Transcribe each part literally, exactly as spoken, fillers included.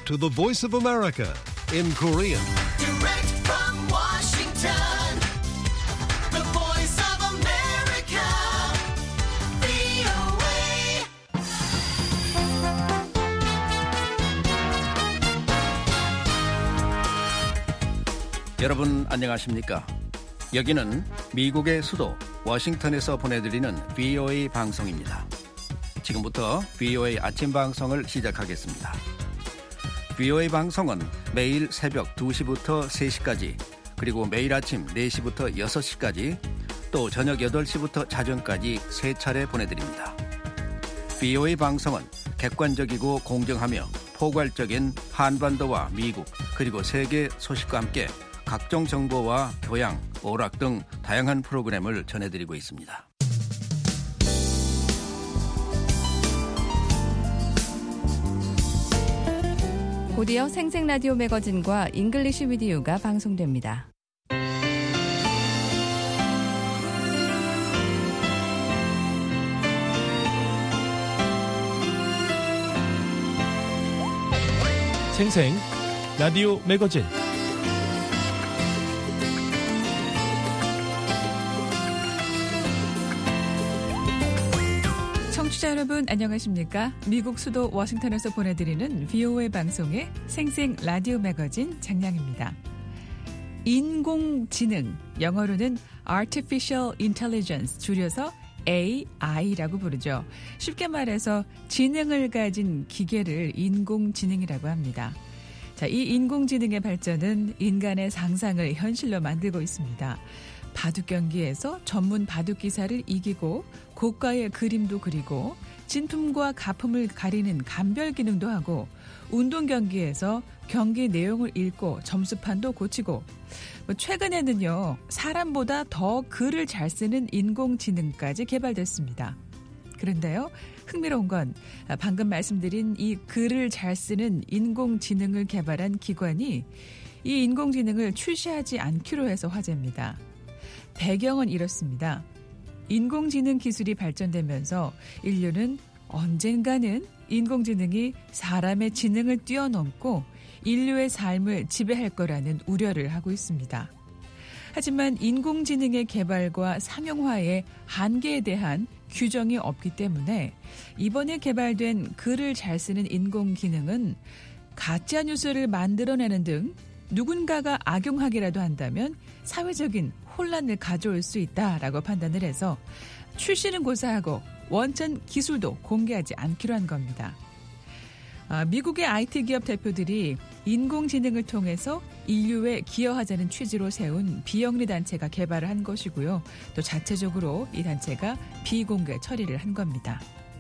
to the Voice of America in Korean. Direct from Washington, the Voice of America, 브이오에이. 여러분 안녕하십니까? 여기는 미국의 수도 워싱턴에서 보내드리는 브이오에이 방송입니다. 지금부터 브이오에이 아침 방송을 시작하겠습니다. 브이오에이 방송은 매일 새벽 두 시부터 세 시까지, 그리고 매일 아침 네 시부터 여섯 시까지, 또 저녁 여덟 시부터 자정까지 세 차례 보내드립니다. 브이오에이 방송은 객관적이고 공정하며 포괄적인 한반도와 미국 그리고 세계 소식과 함께 각종 정보와 교양, 오락 등 다양한 프로그램을 전해드리고 있습니다. 곧이어 생생라디오 매거진과 잉글리시 위디오가 방송됩니다. 생생 라디오 매거진. 청취자 여러분 안녕하십니까? 미국 수도 워싱턴에서 보내드리는 브이오에이 방송의 생생 라디오 매거진 장량입니다. 인공지능, 영어로는 Artificial Intelligence, 줄여서 에이아이라고 부르죠. 쉽게 말해서 지능을 가진 기계를 인공지능이라고 합니다. 자, 이 인공지능의 발전은 인간의 상상을 현실로 만들고 있습니다. 바둑 경기에서 전문 바둑 기사를 이기고 고가의 그림도 그리고 진품과 가품을 가리는 감별 기능도 하고, 운동 경기에서 경기 내용을 읽고 점수판도 고치고, 뭐 최근에는요 사람보다 더 글을 잘 쓰는 인공지능까지 개발됐습니다. 그런데요, 흥미로운 건 방금 말씀드린 이 글을 잘 쓰는 인공지능을 개발한 기관이 이 인공지능을 출시하지 않기로 해서 화제입니다. 배경은 이렇습니다. 인공지능 기술이 발전되면서 인류는 언젠가는 인공지능이 사람의 지능을 뛰어넘고 인류의 삶을 지배할 거라는 우려를 하고 있습니다. 하지만 인공지능의 개발과 상용화의 한계에 대한 규정이 없기 때문에 이번에 개발된 글을 잘 쓰는 인공지능은 가짜뉴스를 만들어내는 등 누군가가 악용하기라도 한다면 사회적인 혼란을 가져올 수 있다라고 판단을 해서 출시는 고사하고 원천 기술도 공개하지 않기로 한 겁니다. 아, 미국의 아이티 기업 대표들이 인공지능을 통해서 인류에 기여하자는 취지로 세운 비영리 단체가 개발을 한 것이고요. 또 자체적으로 이 단체가 비공개 처리를 한 겁니다.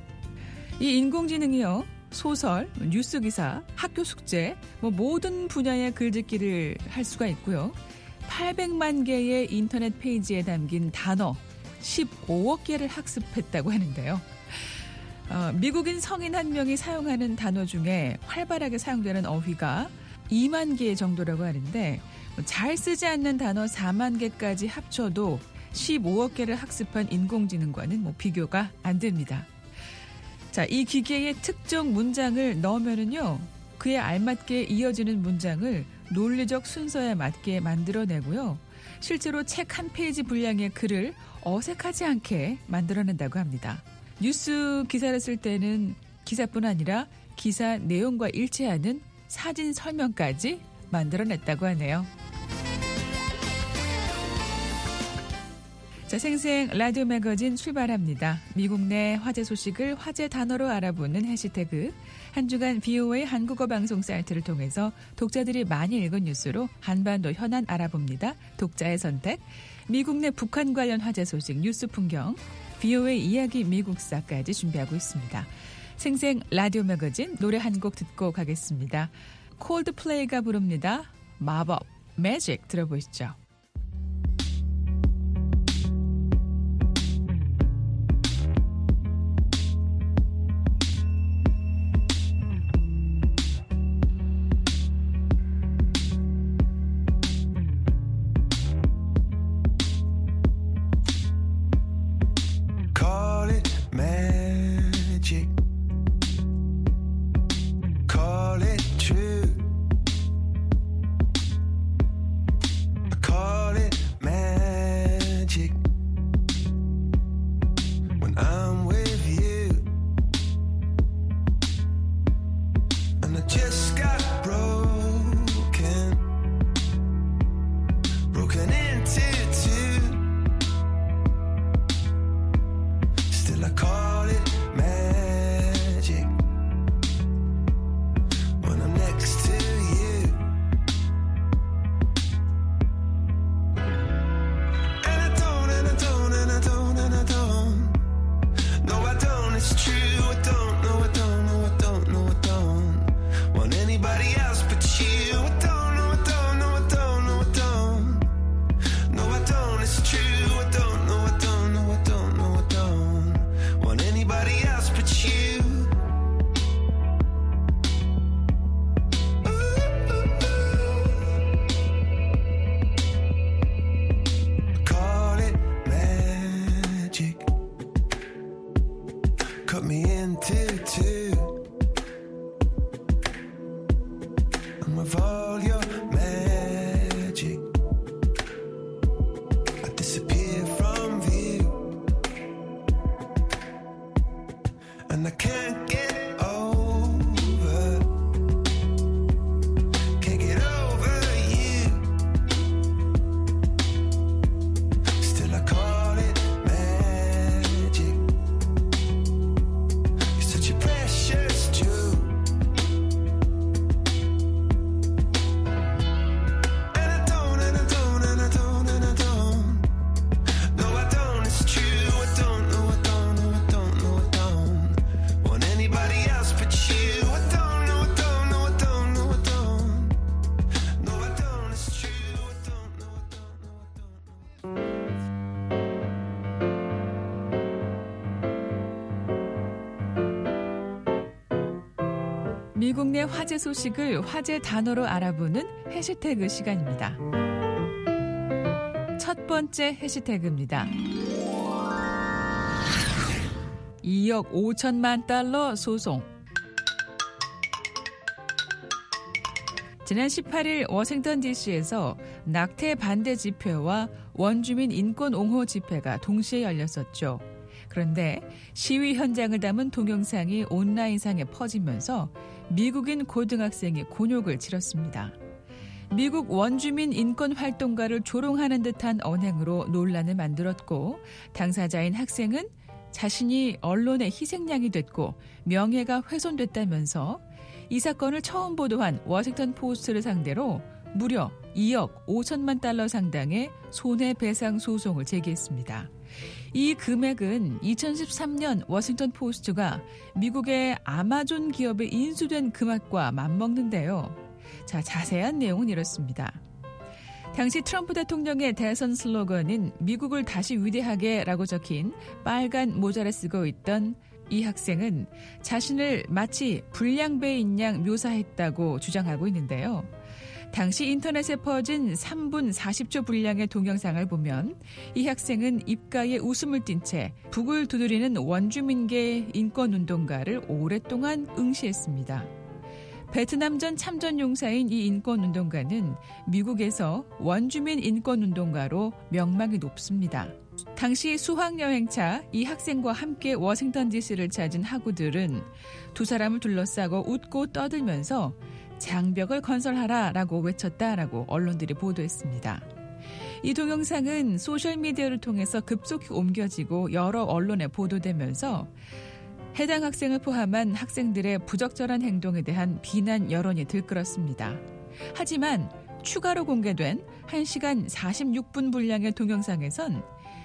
이 인공지능이요, 소설, 뉴스 기사, 학교 숙제, 뭐 모든 분야의 글짓기를 할 수가 있고요. 팔백만 개의 인터넷 페이지에 담긴 단어 십오억 개를 학습했다고 하는데요. 어, 미국인 성인 한 명이 사용하는 단어 중에 활발하게 사용되는 어휘가 이만 개 정도라고 하는데, 잘 쓰지 않는 단어 사만 개까지 합쳐도 십오억 개를 학습한 인공지능과는 뭐 비교가 안 됩니다. 자, 이 기계에 특정 문장을 넣으면은요, 그에 알맞게 이어지는 문장을 논리적 순서에 맞게 만들어내고요. 실제로 책 한 페이지 분량의 글을 어색하지 않게 만들어낸다고 합니다. 뉴스 기사를 쓸 때는 기사뿐 아니라 기사 내용과 일치하는 사진 설명까지 만들어냈다고 하네요. 자, 생생 라디오 매거진 출발합니다. 미국 내 화제 소식을 화제 단어로 알아보는 해시태그, 한 주간 브이오에이 한국어 방송 사이트를 통해서 독자들이 많이 읽은 뉴스로 한반도 현안 알아봅니다. 독자의 선택, 미국 내 북한 관련 화제 소식 뉴스 풍경, 브이오에이 이야기 미국사까지 준비하고 있습니다. 생생 라디오 매거진 노래 한 곡 듣고 가겠습니다. 콜드플레이가 부릅니다. 마법, 매직 들어보시죠. Call it true. just got broken, broken into two. Still I call it magic when I'm next to you. And I don't, and I don't, and I don't, and I don't. No, I don't, it's true. I don't, no, I don't, no, I don't, no, I don't want anybody else but you. I don't, no, I don't, no, I don't, no, I don't. No, I don't, it's true. I don't, no, I don't, no, I don't, no, I don't want anybody else but you. Ooh, ooh, ooh. Call it magic. Cut me into two. And with all your magic, I disappear from view. And I can't get over, can't get over you. Still I call it magic. You're such a precious jewel. And I don't, and I don't, and I don't, and I don't. No, I don't, it's true. I don't, no, I don't, no, I don't, no, I don't want anybody else but you. I don't, no, I don't, no, I don't, no, I don't. No, I don't, it's true. I don't, no, I don't, no, I don't. 미국 내 화제 소식을 화제 단어로 알아보는 해시태그 시간입니다. 첫 번째 해시태그입니다. 이억 오천만 달러 소송. 지난 십팔일 워싱턴 디씨에서 낙태 반대 집회와 원주민 인권 옹호 집회가 동시에 열렸었죠. 그런데 시위 현장을 담은 동영상이 온라인상에 퍼지면서 미국인 고등학생이 곤욕을 치렀습니다. 미국 원주민 인권 활동가를 조롱하는 듯한 언행으로 논란을 만들었고, 당사자인 학생은 자신이 언론의 희생양이 됐고 명예가 훼손됐다면서 이 사건을 처음 보도한 워싱턴 포스트를 상대로 무려 이억 오천만 달러 상당의 손해배상 소송을 제기했습니다. 이 금액은 이천십삼년 워싱턴 포스트가 미국의 아마존 기업에 인수된 금액과 맞먹는데요. 자, 자세한 내용은 이렇습니다. 당시 트럼프 대통령의 대선 슬로건은 미국을 다시 위대하게 라고 적힌 빨간 모자를 쓰고 있던 이 학생은 자신을 마치 불량배인 양 묘사했다고 주장하고 있는데요. 당시 인터넷에 퍼진 삼 분 사십 초 분량의 동영상을 보면 이 학생은 입가에 웃음을 띤 채 북을 두드리는 원주민계 인권운동가를 오랫동안 응시했습니다. 베트남전 참전용사인 이 인권운동가는 미국에서 원주민 인권운동가로 명망이 높습니다. 당시 수학여행차 이 학생과 함께 워싱턴 디씨를 찾은 학우들은 두 사람을 둘러싸고 웃고 떠들면서 장벽을 건설하라라고 외쳤다라고 언론들이 보도했습니다. 이 동영상은 소셜미디어를 통해서 급속히 옮겨지고 여러 언론에 보도되면서 해당 학생을 포함한 학생들의 부적절한 행동에 대한 비난 여론이 들끓었습니다. 하지만 추가로 공개된 한 시간 사십육 분 분량의 동영상에선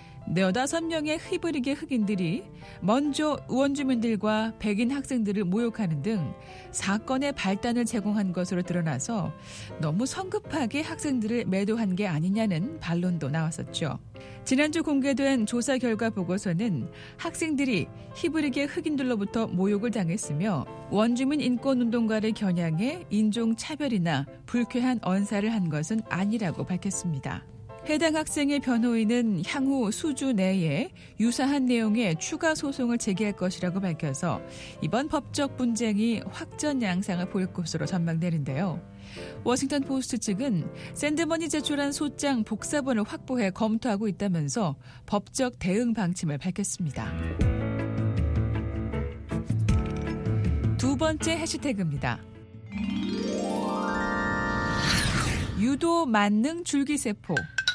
네다섯 명의 히브리계 흑인들이 먼저 원주민들과 백인 학생들을 모욕하는 등 사건의 발단을 제공한 것으로 드러나서 너무 성급하게 학생들을 매도한 게 아니냐는 반론도 나왔었죠. 지난주 공개된 조사 결과 보고서는 학생들이 히브리계 흑인들로부터 모욕을 당했으며 원주민 인권운동가를 겨냥해 인종차별이나 불쾌한 언사를 한 것은 아니라고 밝혔습니다. 해당 학생의 변호인은 향후 수주 내에 유사한 내용의 추가 소송을 제기할 것이라고 밝혀서 이번 법적 분쟁이 확전 양상을 보일 것으로 전망되는데요. 워싱턴 포스트 측은 샌드먼이 제출한 소장 복사본을 확보해 검토하고 있다면서 법적 대응 방침을 밝혔습니다. 두 번째 해시태그입니다. 유도 만능 줄기세포.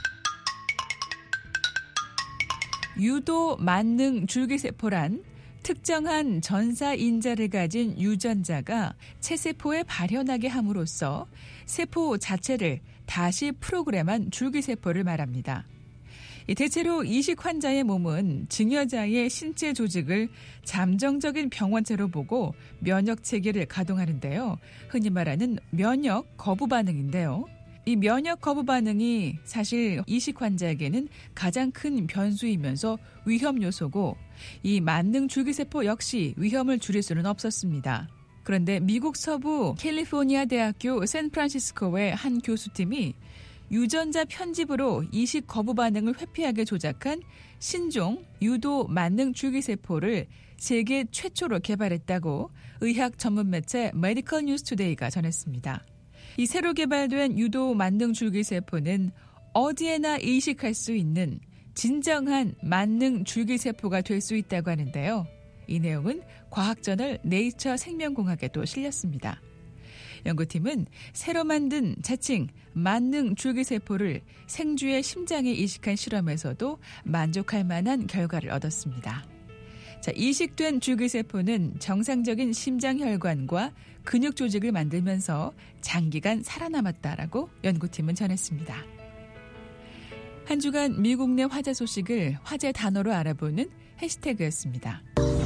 유도 만능 줄기세포란 특정한 전사인자를 가진 유전자가 체세포에 발현하게 함으로써 세포 자체를 다시 프로그램한 줄기세포를 말합니다. 대체로 이식 환자의 몸은 증여자의 신체 조직을 잠정적인 병원체로 보고 면역 체계를 가동하는데요. 흔히 말하는 면역 거부 반응인데요. 이 면역 거부 반응이 사실 이식 환자에게는 가장 큰 변수이면서 위험 요소고 이 만능 줄기세포 역시 위험을 줄일 수는 없었습니다. 그런데 미국 서부 캘리포니아 대학교 샌프란시스코의 한 교수팀이 유전자 편집으로 이식 거부 반응을 회피하게 조작한 신종 유도 만능 줄기세포를 세계 최초로 개발했다고 의학 전문 매체 메디컬 뉴스 투데이가 전했습니다. 이 새로 개발된 유도 만능 줄기세포는 어디에나 이식할 수 있는 진정한 만능 줄기세포가 될 수 있다고 하는데요. 이 내용은 과학저널 네이처 생명공학에도 실렸습니다. 연구팀은 새로 만든 자칭 만능 줄기세포를 생쥐의 심장에 이식한 실험에서도 만족할 만한 결과를 얻었습니다. 자, 이식된 줄기세포는 정상적인 심장혈관과 근육 조직을 만들면서 장기간 살아남았다라고 연구팀은 전했습니다. 한 주간 미국 내 화제 소식을 화제 단어로 알아보는 해시태그였습니다.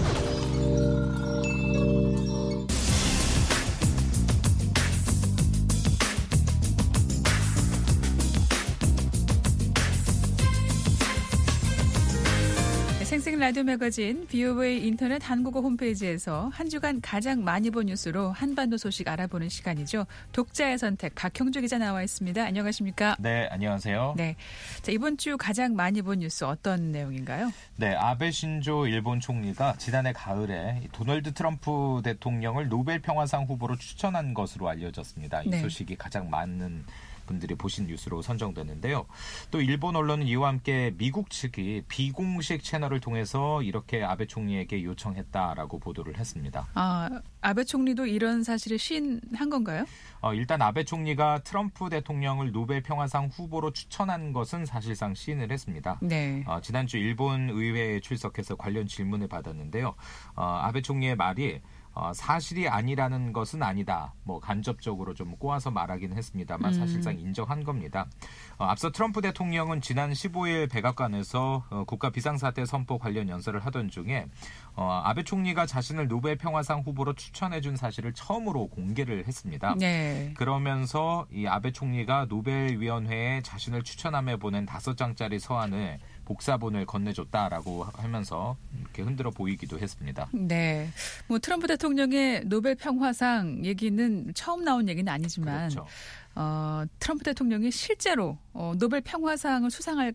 생생 라디오 매거진 브이오에이 인터넷 한국어 홈페이지에서 한 주간 가장 많이 본 뉴스로 한반도 소식 알아보는 시간이죠. 독자의 선택 박형주 기자 나와 있습니다. 안녕하십니까? 네, 안녕하세요. 네, 자, 이번 주 가장 많이 본 뉴스 어떤 내용인가요? 네, 아베 신조 일본 총리가 지난해 가을에 도널드 트럼프 대통령을 노벨 평화상 후보로 추천한 것으로 알려졌습니다. 이 네. 소식이 가장 많은 분들이 보신 뉴스로 선정됐는데요. 또 일본 언론은 이와 함께 미국 측이 비공식 채널을 통해서 이렇게 아베 총리에게 요청했다라고 보도를 했습니다. 아, 아베 총리도 이런 사실을 시인한 건가요? 어, 일단 아베 총리가 트럼프 대통령을 노벨 평화상 후보로 추천한 것은 사실상 시인을 했습니다. 네. 어, 지난주 일본 의회에 출석해서 관련 질문을 받았는데요. 어, 아베 총리의 말이 어, 사실이 아니라는 것은 아니다. 뭐 간접적으로 좀 꼬아서 말하기는 했습니다만 사실상 인정한 겁니다. 어, 앞서 트럼프 대통령은 지난 십오일 백악관에서 어, 국가 비상사태 선포 관련 연설을 하던 중에 어, 아베 총리가 자신을 노벨 평화상 후보로 추천해준 사실을 처음으로 공개를 했습니다. 네. 그러면서 이 아베 총리가 노벨위원회에 자신을 추천함에 보낸 다섯 장짜리 서한을 복사본을 건네줬다라고 하면서 이렇게 흔들어 보이기도 했습니다. 네. 뭐 트럼프 대통령의 노벨 평화상 얘기는 처음 나온 얘기는 아니지만 그렇죠. 어, 트럼프 대통령이 실제로 어, 노벨 평화상을 수상할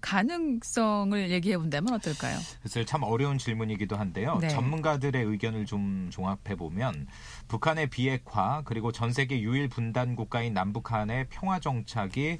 가능성을 얘기해 본다면 어떨까요? 그래서 참 어려운 질문이기도 한데요. 네. 전문가들의 의견을 좀 종합해 보면 북한의 비핵화 그리고 전 세계 유일 분단 국가인 남북한의 평화 정착이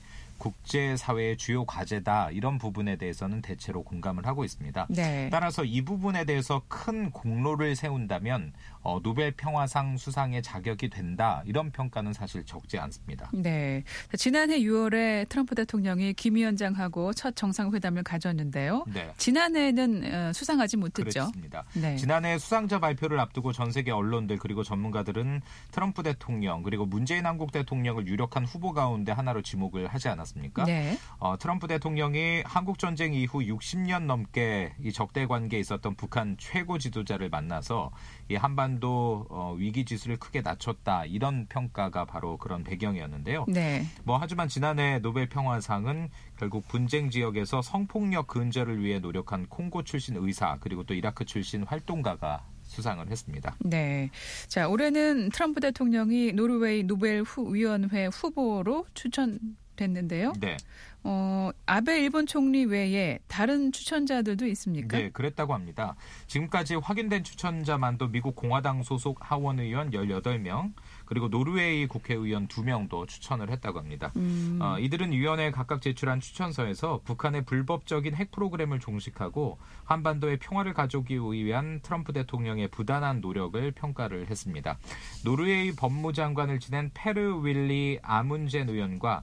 국제사회의 주요 과제다. 이런 부분에 대해서는 대체로 공감을 하고 있습니다. 네. 따라서 이 부분에 대해서 큰 공로를 세운다면 어, 노벨 평화상 수상의 자격이 된다. 이런 평가는 사실 적지 않습니다. 네. 지난해 유월에 트럼프 대통령이 김 위원장하고 첫 정상회담을 가졌는데요. 네. 지난해에는 어, 수상하지 못했죠. 그렇습니다. 네. 지난해 수상자 발표를 앞두고 전 세계 언론들 그리고 전문가들은 트럼프 대통령 그리고 문재인 한국 대통령을 유력한 후보 가운데 하나로 지목을 하지 않았습니까? 네. 어, 트럼프 대통령이 한국 전쟁 이후 육십 년 넘게 이 적대 관계에 있었던 북한 최고 지도자를 만나서 이 한반도 어, 위기 지수를 크게 낮췄다 이런 평가가 바로 그런 배경이었는데요. 네. 뭐 하지만 지난해 노벨 평화상은 결국 분쟁 지역에서 성폭력 근절을 위해 노력한 콩고 출신 의사 그리고 또 이라크 출신 활동가가 수상을 했습니다. 네. 자, 올해는 트럼프 대통령이 노르웨이 노벨 후, 위원회 후보로 추천됐는데요. 네. 어, 아베 일본 총리 외에 다른 추천자들도 있습니까? 네, 그랬다고 합니다. 지금까지 확인된 추천자만도 미국 공화당 소속 하원 의원 열여덟 명, 그리고 노르웨이 국회의원 두 명도 추천을 했다고 합니다. 음. 어, 이들은 위원회에 각각 제출한 추천서에서 북한의 불법적인 핵 프로그램을 종식하고 한반도의 평화를 가져오기 위한 트럼프 대통령의 부단한 노력을 평가를 했습니다. 노르웨이 법무장관을 지낸 페르 윌리 아문젠 의원과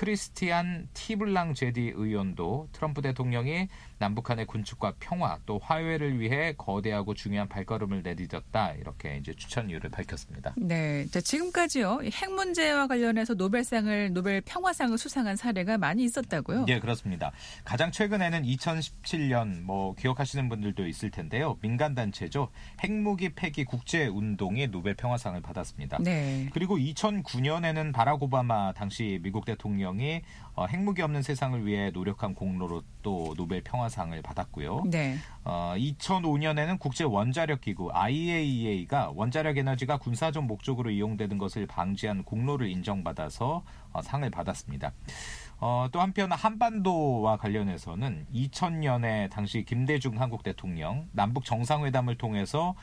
크리스티안 티블랑 제디 의원도 트럼프 대통령이 남북한의 군축과 평화 또 화해를 위해 거대하고 중요한 발걸음을 내딛었다 이렇게 이제 추천 이유를 밝혔습니다. 네, 자, 지금까지요 핵 문제와 관련해서 노벨상을 노벨 평화상을 수상한 사례가 많이 있었다고요? 네, 그렇습니다. 가장 최근에는 이천십칠 년 뭐 기억하시는 분들도 있을 텐데요. 민간 단체죠. 핵무기 폐기 국제 운동이 노벨 평화상을 받았습니다. 네. 그리고 이천구 년에는 바락 오바마 당시 미국 대통령이 어, 핵무기 없는 세상을 위해 노력한 공로로 또 노벨 평화상을 받았고요. 네. 어, 이천오 년에는 국제 원자력 기구 아이에이이에이가 원자력 에너지가 군사적 목적으로 이용되는 것을 방지한 공로를 인정받아서 어, 상을 받았습니다. 어, 또 한편 한반도와 관련해서는 이천 년에 당시 김대중 한국 대통령 남북 정상회담을 통해서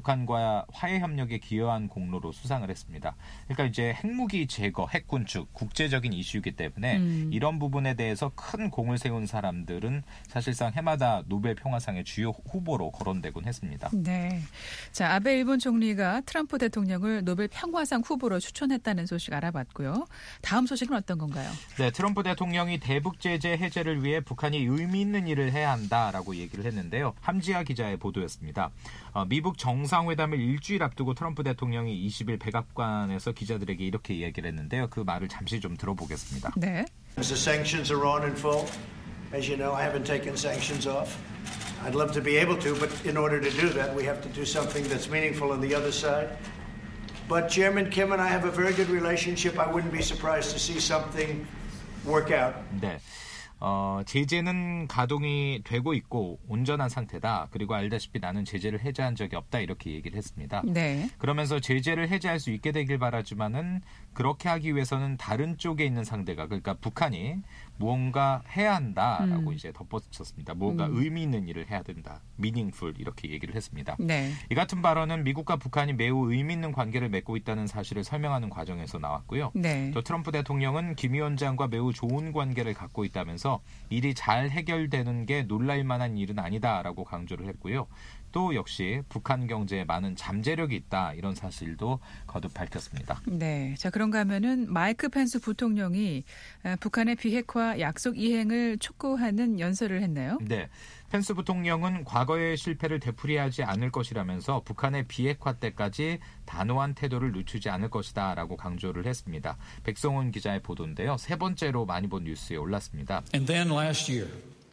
북한과 화해 협력에 기여한 공로로 수상을 했습니다. 그러니까 이제 핵무기 제거, 핵군축 국제적인 이슈이기 때문에 음. 이런 부분에 대해서 큰 공을 세운 사람들은 사실상 해마다 노벨 평화상의 주요 후보로 거론되곤 했습니다. 네. 자, 아베 일본 총리가 트럼프 대통령을 노벨 평화상 후보로 추천했다는 소식 알아봤고요. 다음 소식은 어떤 건가요? 네, 트럼프 대통령이 대북 제재 해제를 위해 북한이 의미 있는 일을 해야 한다라고 얘기를 했는데요. 함지아 기자의 보도였습니다. 어, 미국 정상회담을 일주일 앞두고 트럼프 대통령이 이십 일 백악관에서 기자들에게 이렇게 얘기를 했는데요. 그 말을 잠시 좀 들어보겠습니다. 네. As the sanctions are on in full, as you know, I haven't taken sanctions off. I'd love to be able to, but in order to do that, we have to do something that's meaningful on the other side. But Chairman Kim and I have a very good relationship. I wouldn't be surprised to see something work out. 네. 어, 제재는 가동이 되고 있고 온전한 상태다. 그리고 알다시피 나는 제재를 해제한 적이 없다. 이렇게 얘기를 했습니다. 네. 그러면서 제재를 해제할 수 있게 되길 바라지만은 그렇게 하기 위해서는 다른 쪽에 있는 상대가 그러니까 북한이 무언가 해야 한다라고 음. 이제 덧붙였습니다. 뭔가 음. 의미 있는 일을 해야 된다. meaningful 이렇게 얘기를 했습니다. 네. 이 같은 발언은 미국과 북한이 매우 의미 있는 관계를 맺고 있다는 사실을 설명하는 과정에서 나왔고요. 네. 또 트럼프 대통령은 김 위원장과 매우 좋은 관계를 갖고 있다면서 일이 잘 해결되는 게 놀랄 만한 일은 아니다라고 강조를 했고요. 또 역시 북한 경제에 많은 잠재력이 있다 이런 사실도 거듭 밝혔습니다. 네. 자, 그런가 하면은 마이크 펜스 부통령이 북한의 비핵화 약속 이행을 촉구하는 연설을 했나요? 네. 펜스 부통령은 과거의 실패를 되풀이하지 않을 것이라면서 북한의 비핵화 때까지 단호한 태도를 늦추지 않을 것이다라고 강조를 했습니다. 백성훈 기자의 보도인데요. 세 번째로 많이 본 뉴스에 올랐습니다. And then last year,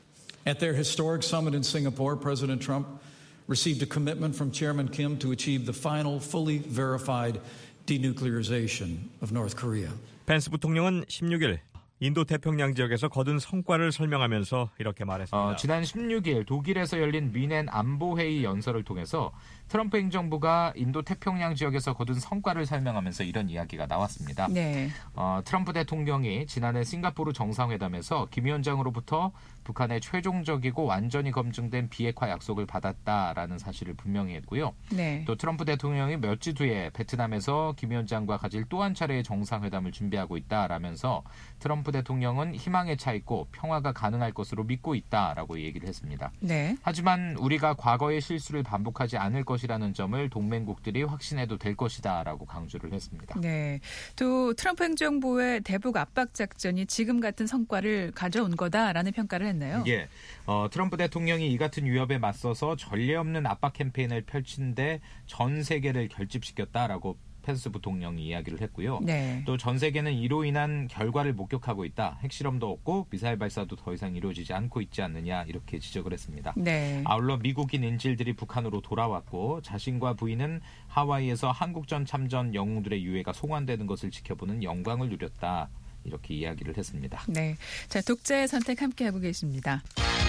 at their historic summit in Singapore, President Trump received a commitment from Chairman Kim to achieve the final fully verified denuclearization of North Korea. 펜스 부통령은 십육 일 인도 태평양 지역에서 거둔 성과를 설명하면서 이렇게 말했습니다. 어, 지난 십육 일 독일에서 열린 미넨 안보회의 연설을 통해서 트럼프 행정부가 인도 태평양 지역에서 거둔 성과를 설명하면서 이런 이야기가 나왔습니다. 네. 어, 트럼프 대통령이 지난해 싱가포르 정상회담에서 김 위원장으로부터 북한의 최종적이고 완전히 검증된 비핵화 약속을 받았다라는 사실을 분명히 했고요. 네. 또 트럼프 대통령이 몇 주 뒤에 베트남에서 김 위원장과 가질 또 한 차례의 정상회담을 준비하고 있다라면서 트럼프 대통령은 희망에 차 있고 평화가 가능할 것으로 믿고 있다라고 얘기를 했습니다. 네. 하지만 우리가 과거의 실수를 반복하지 않을 것이라는 점을 동맹국들이 확신해도 될 것이다라고 강조를 했습니다. 네. 또 트럼프 행정부의 대북 압박 작전이 지금 같은 성과를 가져온 거다라는 평가를 했나요? 예. 어, 트럼프 대통령이 이 같은 위협에 맞서서 전례 없는 압박 캠페인을 펼친 데 전 세계를 결집시켰다라고 펜스 부통령이 이야기를 했고요. 네. 또 전 세계는 이로 인한 결과를 목격하고 있다. 핵실험도 없고 미사일 발사도 더 이상 이루어지지 않고 있지 않느냐 이렇게 지적을 했습니다. 네. 아울러 미국인 인질들이 북한으로 돌아왔고 자신과 부인은 하와이에서 한국전 참전 영웅들의 유해가 송환되는 것을 지켜보는 영광을 누렸다. 이렇게 이야기를 했습니다. 네. 자, 독자의 선택 함께하고 계십니다.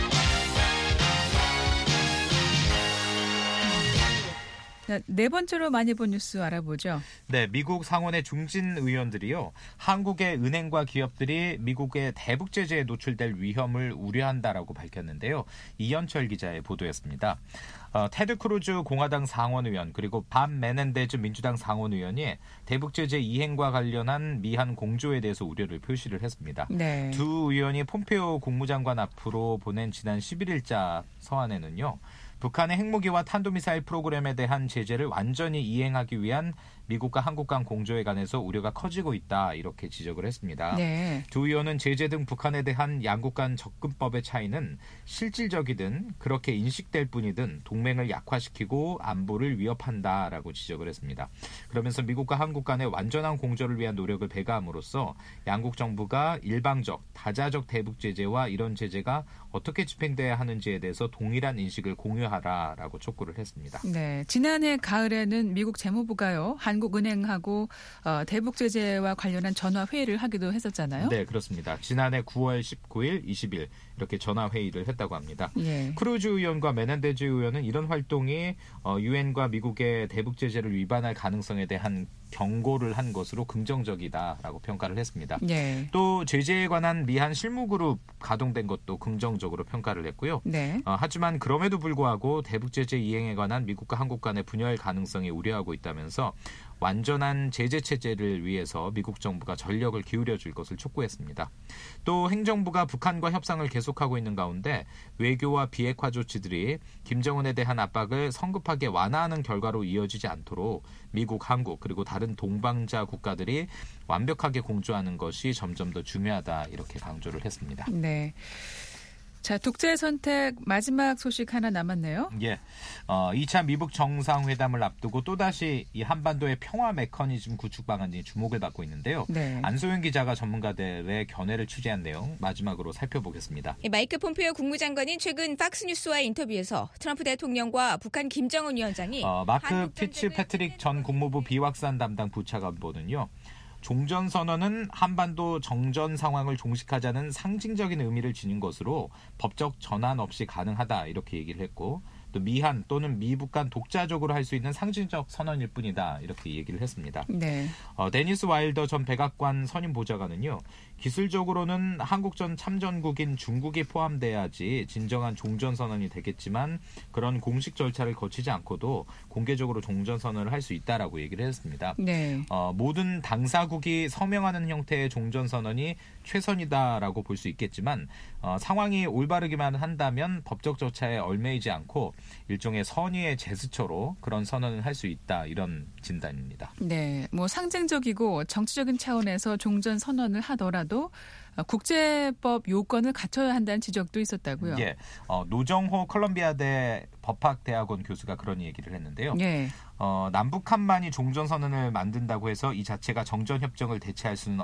자, 네 번째로 많이 본 뉴스 알아보죠. 네, 미국 상원의 중진 의원들이요. 한국의 은행과 기업들이 미국의 대북 제재에 노출될 위험을 우려한다라고 밝혔는데요. 이현철 기자의 보도였습니다. 어, 테드 크루즈 공화당 상원의원 그리고 밥 메넨데즈 민주당 상원의원이 대북 제재 이행과 관련한 미한 공조에 대해서 우려를 표시를 했습니다. 네. 두 의원이 폼페이오 국무장관 앞으로 보낸 지난 십일일자 서한에는요. 북한의 핵무기와 탄도미사일 프로그램에 대한 제재를 완전히 이행하기 위한 미국과 한국 간 공조에 관해서 우려가 커지고 있다 이렇게 지적을 했습니다. 네. 두 의원은 제재 등 북한에 대한 양국 간 접근법의 차이는 실질적이든 그렇게 인식될 뿐이든 동맹을 약화시키고 안보를 위협한다라고 지적을 했습니다. 그러면서 미국과 한국 간의 완전한 공조를 위한 노력을 배가함으로써 양국 정부가 일방적, 다자적 대북 제재와 이런 제재가 어떻게 집행돼야 하는지에 대해서 동일한 인식을 공유하라라고 촉구를 했습니다. 네, 지난해 가을에는 미국 재무부가요 한국은행하고 어, 대북 제재와 관련한 전화 회의를 하기도 했었잖아요. 네, 그렇습니다. 지난해 구월 십구일, 이십일 이렇게 전화 회의를 했다고 합니다. 예. 크루즈 의원과 메넨데즈 의원은 이런 활동이 어, 유엔과 미국의 대북 제재를 위반할 가능성에 대한 경고를 한 것으로 긍정적이다라고 평가를 했습니다. 예. 또 제재에 관한 미한 실무그룹 가동된 것도 긍정적으로 평가를 했고요. 네. 어, 하지만 그럼에도 불구하고 대북 제재 이행에 관한 미국과 한국 간의 분열 가능성이 우려하고 있다면서 완전한 제재 체제를 위해서 미국 정부가 전력을 기울여 줄 것을 촉구했습니다. 또 행정부가 북한과 협상을 계속하고 있는 가운데 외교와 비핵화 조치들이 김정은에 대한 압박을 성급하게 완화하는 결과로 이어지지 않도록 미국, 한국 그리고 다른 동방자 국가들이 완벽하게 공조하는 것이 점점 더 중요하다 이렇게 강조를 했습니다. 네. 자, 독재 선택 마지막 소식 하나 남았네요. 예, 어, 이 차 미북 정상회담을 앞두고 또다시 이 한반도의 평화 메커니즘 구축 방안이 주목을 받고 있는데요. 네. 안소영 기자가 전문가들의 견해를 취재한 내용 마지막으로 살펴보겠습니다. 마이크 폼페이오 국무장관인 최근 팍스뉴스와의 인터뷰에서 트럼프 대통령과 북한 김정은 위원장이 어, 마크 피츠 패트릭 전 국무부 비확산 담당 부차관보는요. 종전선언은 한반도 정전 상황을 종식하자는 상징적인 의미를 지닌 것으로 법적 전환 없이 가능하다 이렇게 얘기를 했고 또 미한 또는 미북 간 독자적으로 할 수 있는 상징적 선언일 뿐이다 이렇게 얘기를 했습니다. 네. 어, 데니스 와일더 전 백악관 선임 보좌관은요. 기술적으로는 한국전 참전국인 중국이 포함돼야지 진정한 종전선언이 되겠지만 그런 공식 절차를 거치지 않고도 공개적으로 종전선언을 할 수 있다라고 얘기를 했습니다. 네. 어, 모든 당사국이 서명하는 형태의 종전선언이 최선이다라고 볼 수 있겠지만 어, 상황이 올바르기만 한다면 법적 절차에 얽매이지 않고 일종의 선의의 제스처로 그런 선언을 할 수 있다 이런 진단입니다. 네, 뭐 상징적이고 정치적인 차원에서 종전 선언을 하더라도 국제법 요건을 갖춰야 한다는 지적도 있었다고요. 예, 어, 노정호 콜롬비아대 법학대학원 교수가 그런 얘기를 했는데요. 예. 어, 남북한만이 종전선언을 만든다고 해서 이 자체가 정전협정을 대체할 수는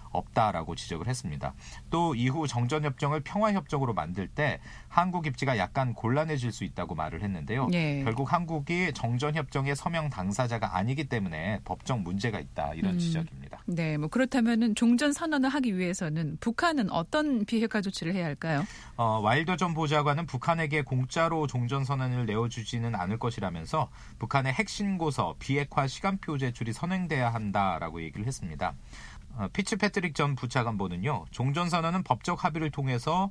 없다라고 지적을 했습니다. 또 이후 정전협정을 평화협정으로 만들 때 한국 입지가 약간 곤란해질 수 있다고 말을 했는데요. 예. 결국 한국이 정전협정의 서명 당사자가 아니기 때문에 법적 문제가 있다 이런 음. 지적입니다. 네, 뭐 그렇다면은 종전 선언을 하기 위해서는 북한은 어떤 비핵화 조치를 해야 할까요? 어, 와일더 전 보좌관은 북한에게 공짜로 종전선언을 내어주지는 않을 것이라면서 북한의 핵신고서 비핵화 시간표 제출이 선행돼야 한다라고 얘기를 했습니다. 어, 피츠 패트릭 전 부차관보는요. 종전선언은 법적 합의를 통해서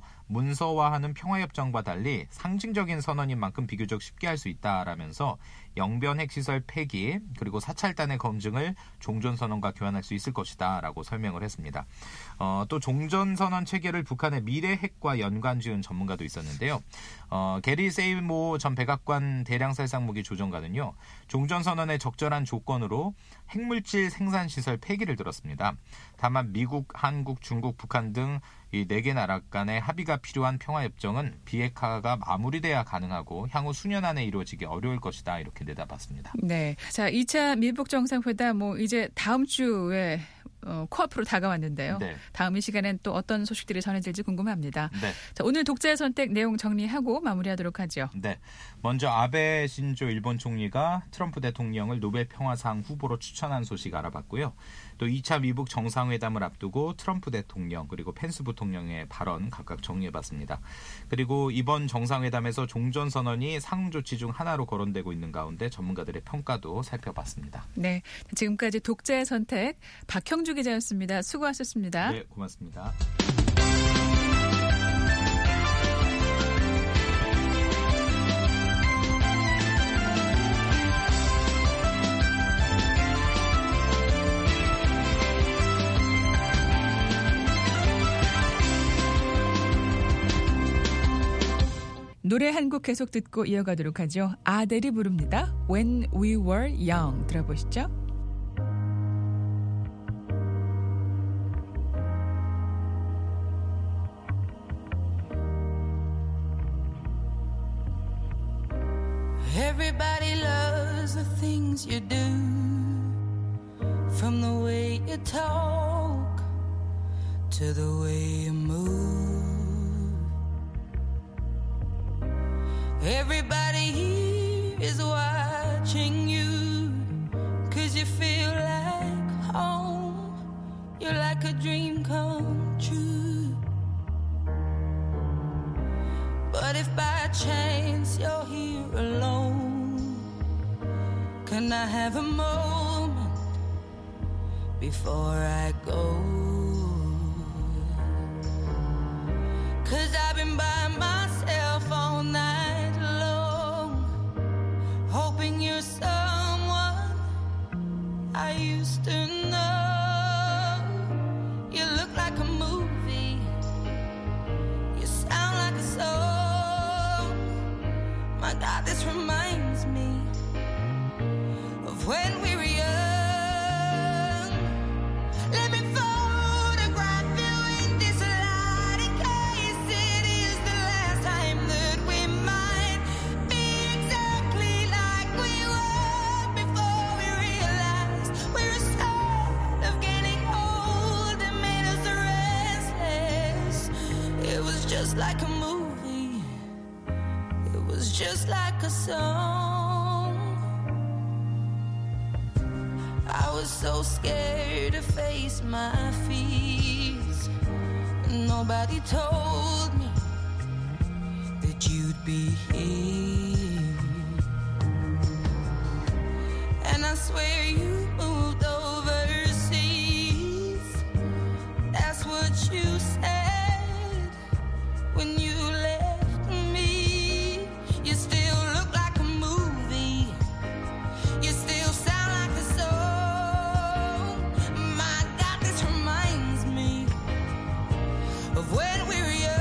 문서화하는 평화협정과 달리 상징적인 선언인 만큼 비교적 쉽게 할 수 있다라면서 영변 핵시설 폐기 그리고 사찰단의 검증을 종전선언과 교환할 수 있을 것이다 라고 설명을 했습니다. 어, 또 종전선언 체결을 북한의 미래 핵과 연관지은 전문가도 있었는데요. 어, 게리 세이모 전 백악관 대량살상무기 조정관은요. 종전선언의 적절한 조건으로 핵물질 생산시설 폐기를 들었습니다. 다만 미국, 한국, 중국, 북한 등 이 네 개 나라 간의 합의가 필요한 평화협정은 비핵화가 마무리돼야 가능하고 향후 수년 안에 이루어지기 어려울 것이다 이렇게 내다봤습니다. 네, 자 이 차 미북 정상회담 뭐 이제 다음 주에 어, 코앞으로 다가왔는데요. 네. 다음 이 시간엔 또 어떤 소식들이 전해질지 궁금합니다. 네. 자, 오늘 독자의 선택 내용 정리하고 마무리하도록 하죠. 네. 먼저 아베 신조 일본 총리가 트럼프 대통령을 노벨 평화상 후보로 추천한 소식 알아봤고요. 또 이 차 미북 정상회담을 앞두고 트럼프 대통령 그리고 펜스 부통령의 발언 각각 정리해봤습니다. 그리고 이번 정상회담에서 종전선언이 상조치 중 하나로 거론되고 있는 가운데 전문가들의 평가도 살펴봤습니다. 네, 지금까지 독자의 선택 박형주 기자였습니다. 수고하셨습니다. 네, 고맙습니다. 노래 한 곡 계속 듣고 이어가도록 하죠. 아델이 부릅니다. When We Were Young 들어보시죠. Everybody loves the things you do, from the way you talk to the way you move. Everybody here is watching you, 'cause you feel like home. You're like a dream come true. But if by chance you're here alone, can I have a moment before I go? 'Cause I've been by myself all night long, hoping you're someone I used to know. You look like a movie, you sound like a song. My God, this reminds me of when we were young. Let me photograph you in this light, in case it is the last time that we might be exactly like we were before we realized we're scared of getting old. It made us restless. It was just like a movie, it was just like a song. I was so scared to face my fears. Nobody told me that you'd be here. And I swear you moved overseas. That's what you said when you left me. You still look like a movie, you still sound like a song. My God, this reminds me of when we were young.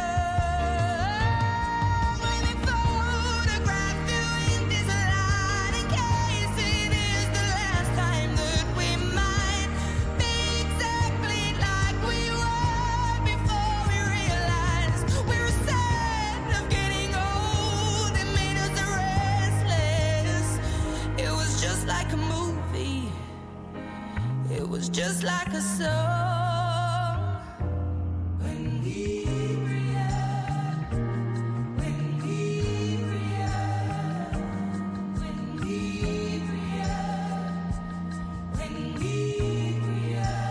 Let me photograph you in this light, in case it is the last time that we might be exactly like we were before we realized we were sad of getting old. It made us restless. It was just like a movie, it was just like a song. When we were young, when we were young, when we were young, when we were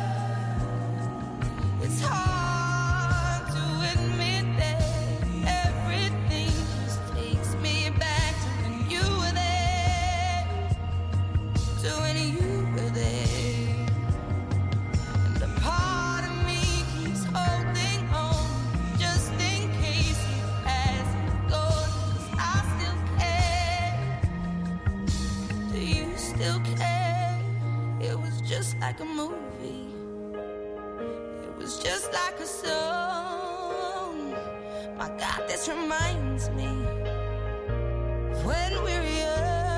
young. It's hard to admit that everything just takes me back to when you were there, to when you were there. And a part of me keeps holding on, just in case you hasn't gone, 'cause I still care. Do you still care? It was just like a movie, it was just like a song. My God, this reminds me of when we were young.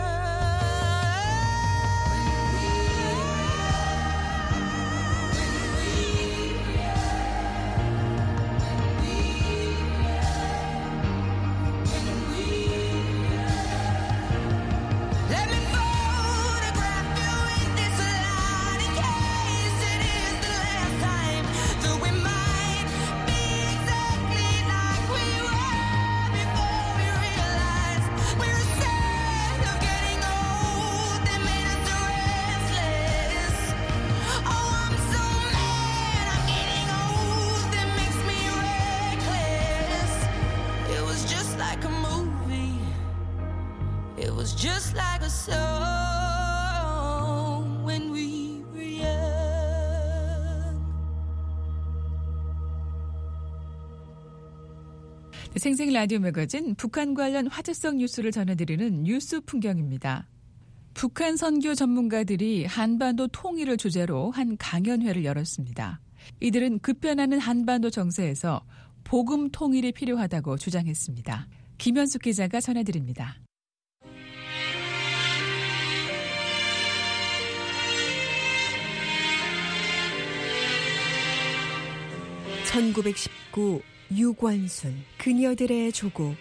Let me photograph you in this light, in case it is the last time that we might be exactly like we were before we realized we were sad of getting old. It made us restless. Oh, I'm so mad I'm getting old. It makes me reckless. It was just like a movie, it was just like a song when we were young. 생생 라디오 매거진 북한 관련 화제성 뉴스를 전해드리는 뉴스 풍경입니다. 북한 선교 전문가들이 한반도 통일을 주제로 한 강연회를 열었습니다. 이들은 급변하는 한반도 정세에서 복음 통일이 필요하다고 주장했습니다. 김현숙 기자가 전해드립니다. 천구백십구 유관순 그녀들의 조국.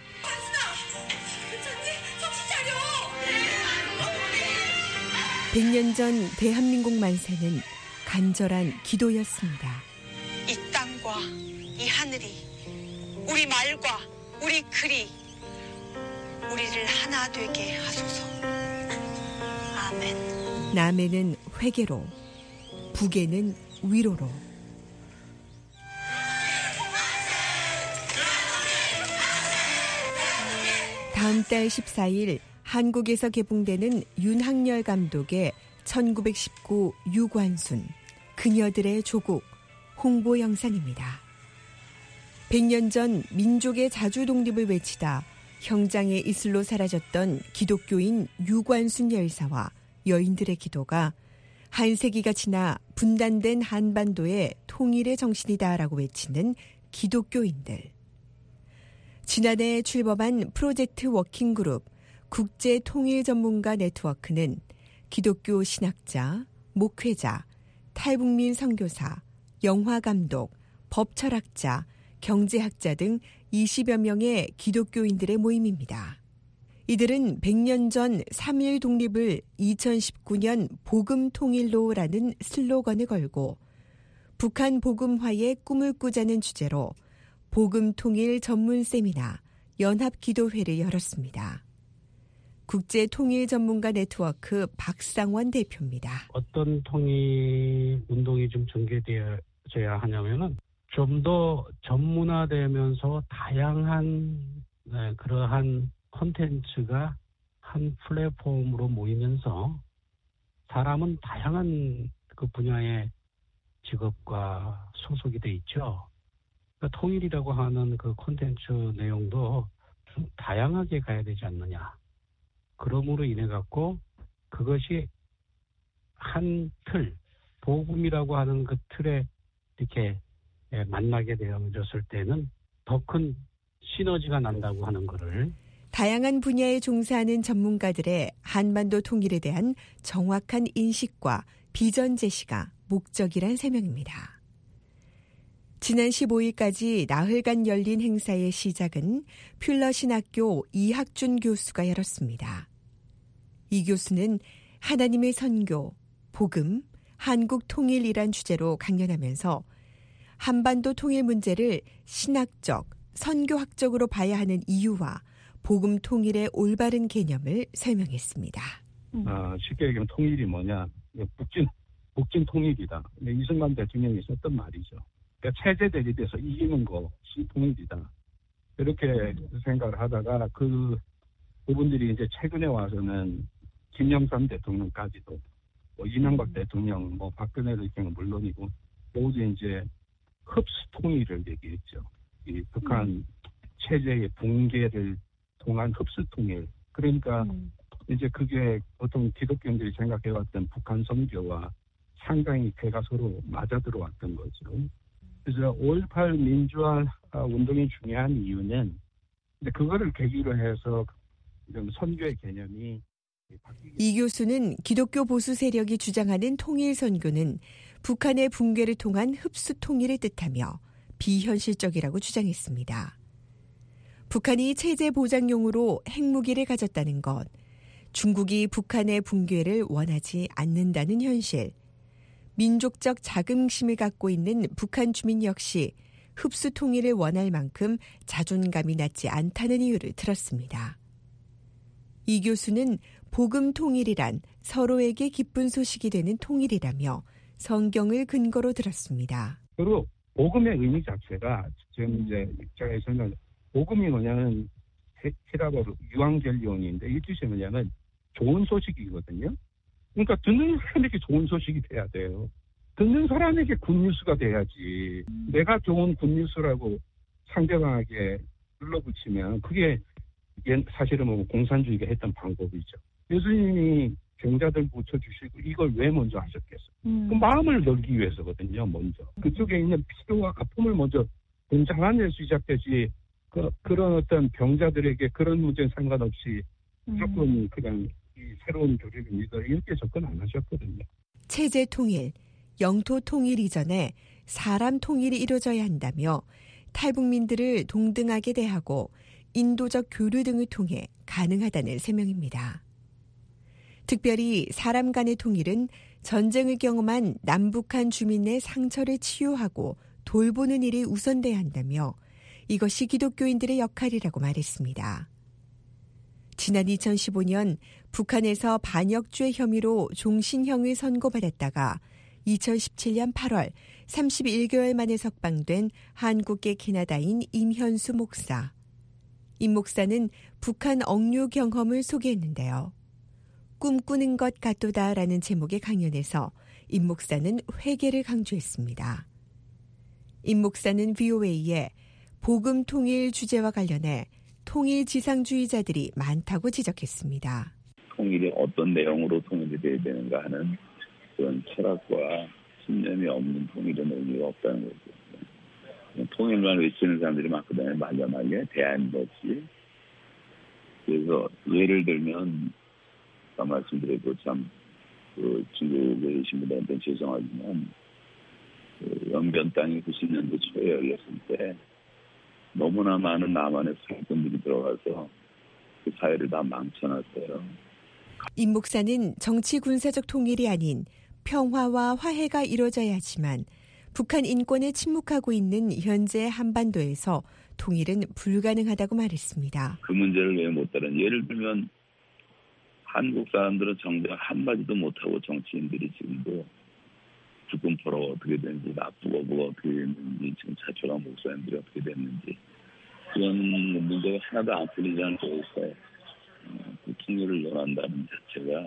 백 년 전 대한민국 만세는 간절한 기도였습니다. 이 땅과 이 하늘이 우리 말과 우리 글이 우리를 하나 되게 하소서. 아멘. 남에는 회개로, 북에는 위로로. 다음 달 십사일 한국에서 개봉되는 윤학열 감독의 천구백십구 유관순 그녀들의 조국 홍보 영상입니다. 백 년 전 민족의 자주 독립을 외치다 형장의 이슬로 사라졌던 기독교인 유관순 열사와 여인들의 기도가 한 세기가 지나 분단된 한반도의 통일의 정신이다라고 외치는 기독교인들. 지난해 출범한 프로젝트 워킹그룹 국제통일전문가 네트워크는 기독교 신학자, 목회자, 탈북민 선교사, 영화감독, 법철학자, 경제학자 등 이십여 명의 기독교인들의 모임입니다. 이들은 백 년 전 삼일 독립을 이천십구년 복음통일로라는 슬로건을 걸고 북한 복음화의 꿈을 꾸자는 주제로 복음통일 전문 세미나 연합기도회를 열었습니다. 국제통일전문가 네트워크 박상원 대표입니다. 어떤 통일 운동이 좀 전개되어야 하냐면은 좀 더 전문화되면서 다양한 네, 그러한 콘텐츠가 한 플랫폼으로 모이면서 사람은 다양한 그 분야의 직업과 소속이 돼 있죠. 그러니까 통일이라고 하는 그 콘텐츠 내용도 좀 다양하게 가야 되지 않느냐. 그러므로 인해 갖고 그것이 한 틀, 복음이라고 하는 그 틀에 이렇게 만나게 되어졌을 때는 더 큰 시너지가 난다고 하는 거를. 다양한 분야에 종사하는 전문가들의 한반도 통일에 대한 정확한 인식과 비전 제시가 목적이란 세명입니다. 지난 십오일까지 나흘간 열린 행사의 시작은 퓰러 이학준 교수가 열었습니다. 이 교수는 하나님의 선교, 복음, 한국 통일이란 주제로 강연하면서 한반도 통일 문제를 신학적, 선교학적으로 봐야 하는 이유와 복음 통일의 올바른 개념을 설명했습니다. 어, 쉽게 얘기하면 통일이 뭐냐? 북진, 북진 통일이다. 이승만 대통령이 썼던 말이죠. 그러니까 체제 대립에서 이기는 것이 통일이다. 이렇게 생각을 하다가 그 부분들이 이제 최근에 와서는 김영삼 대통령까지도 뭐 이명박 대통령, 뭐 박근혜 대통령 물론이고 모두 이제 흡수 통일을 얘기했죠. 이 북한 음. 체제의 붕괴를 통한 흡수 통일. 그러니까 음. 이제 그게 보통 기독교인들이 생각해왔던 북한 선교와 상당히 배가 서로 맞아 들어왔던 거죠. 그래서 오일팔 민주화 운동이 중요한 이유는 근데 그거를 계기로 해서 선교의 개념이 이 교수는 기독교 보수 세력이 주장하는 통일 선교는 북한의 붕괴를 통한 흡수 통일을 뜻하며 비현실적이라고 주장했습니다. 북한이 체제 보장용으로 핵무기를 가졌다는 것, 중국이 북한의 붕괴를 원하지 않는다는 현실, 민족적 자긍심을 갖고 있는 북한 주민 역시 흡수 통일을 원할 만큼 자존감이 낮지 않다는 이유를 들었습니다. 이 교수는 복음 통일이란 서로에게 기쁜 소식이 되는 통일이라며 성경을 근거로 들었습니다. 그리고 복음의 의미 자체가 지금 이제 입장에서는 복음이 뭐냐면 히라버로 유앙젤리온인데 이 뜻이 뭐냐면 좋은 소식이거든요. 그러니까 듣는 사람에게 좋은 소식이 돼야 돼요. 듣는 사람에게 굿뉴스가 돼야지. 음. 내가 좋은 굿뉴스라고 상대방에게 눌러붙이면 그게 사실은 뭐 공산주의가 했던 방법이죠. 예수님이 병자들 고쳐주시고 이걸 왜 먼저 하셨겠어요? 음. 그 마음을 열기 위해서거든요. 먼저. 그쪽에 있는 필요와 아픔을 먼저 공장하면서 시작되지 그, 그런 어떤 병자들에게 그런 문제는 상관없이 무조건 그냥 이 새로운 교류를 믿어 이렇게 접근 안 하셨거든요. 체제 통일, 영토 통일 이전에 사람 통일이 이루어져야 한다며 탈북민들을 동등하게 대하고 인도적 교류 등을 통해 가능하다는 세명입니다. 특별히 사람 간의 통일은 전쟁을 경험한 남북한 주민의 상처를 치유하고 돌보는 일이 우선돼야 한다며 이것이 기독교인들의 역할이라고 말했습니다. 지난 이천십오 년 북한에서 반역죄 혐의로 종신형을 선고받았다가 이천십칠 년 팔월 삼십일 개월 만에 석방된 한국계 캐나다인 임현수 목사. 임 목사는 북한 억류 경험을 소개했는데요. 꿈꾸는 것 같도다라는 제목의 강연에서 임 목사는 회개를 강조했습니다. 임 목사는 브이오에이에 복음 통일 주제와 관련해 통일 지상주의자들이 많다고 지적했습니다. 통일이 어떤 내용으로 통일이 돼야 되는가 하는 그런 철학과 신념이 없는 통일은 의미가 없다는 거죠. 통일만 외치는 사람들이 많거든요. 막연하게 대안도 없이. 그래서 예를 들면 아까 말씀드렸고 참 그 중국에 계신 분들한테 죄송하지만 그 연변 땅이 구십 년도 초에 열렸을 때 너무나 많은 남한의 사기꾼들이 들어가서 그 사회를 다 망쳐놨어요. 임 목사는 정치 군사적 통일이 아닌 평화와 화해가 이루어져야 하지만 북한 인권에 침묵하고 있는 현재 한반도에서 통일은 불가능하다고 말했습니다. 그 문제를 왜 못 다른 예를 들면 한국 사람들은 정작 한마디도 못하고 정치인들이 지금도 주권포로 어떻게 됐는지 나쁘고 뭐가 어떻게 됐는지 지금 차철한 목사님들이 어떻게 됐는지 그런 문제가 하나도 안 풀리지 않고 있어요. 어, 그 통일을 논한다는 자체가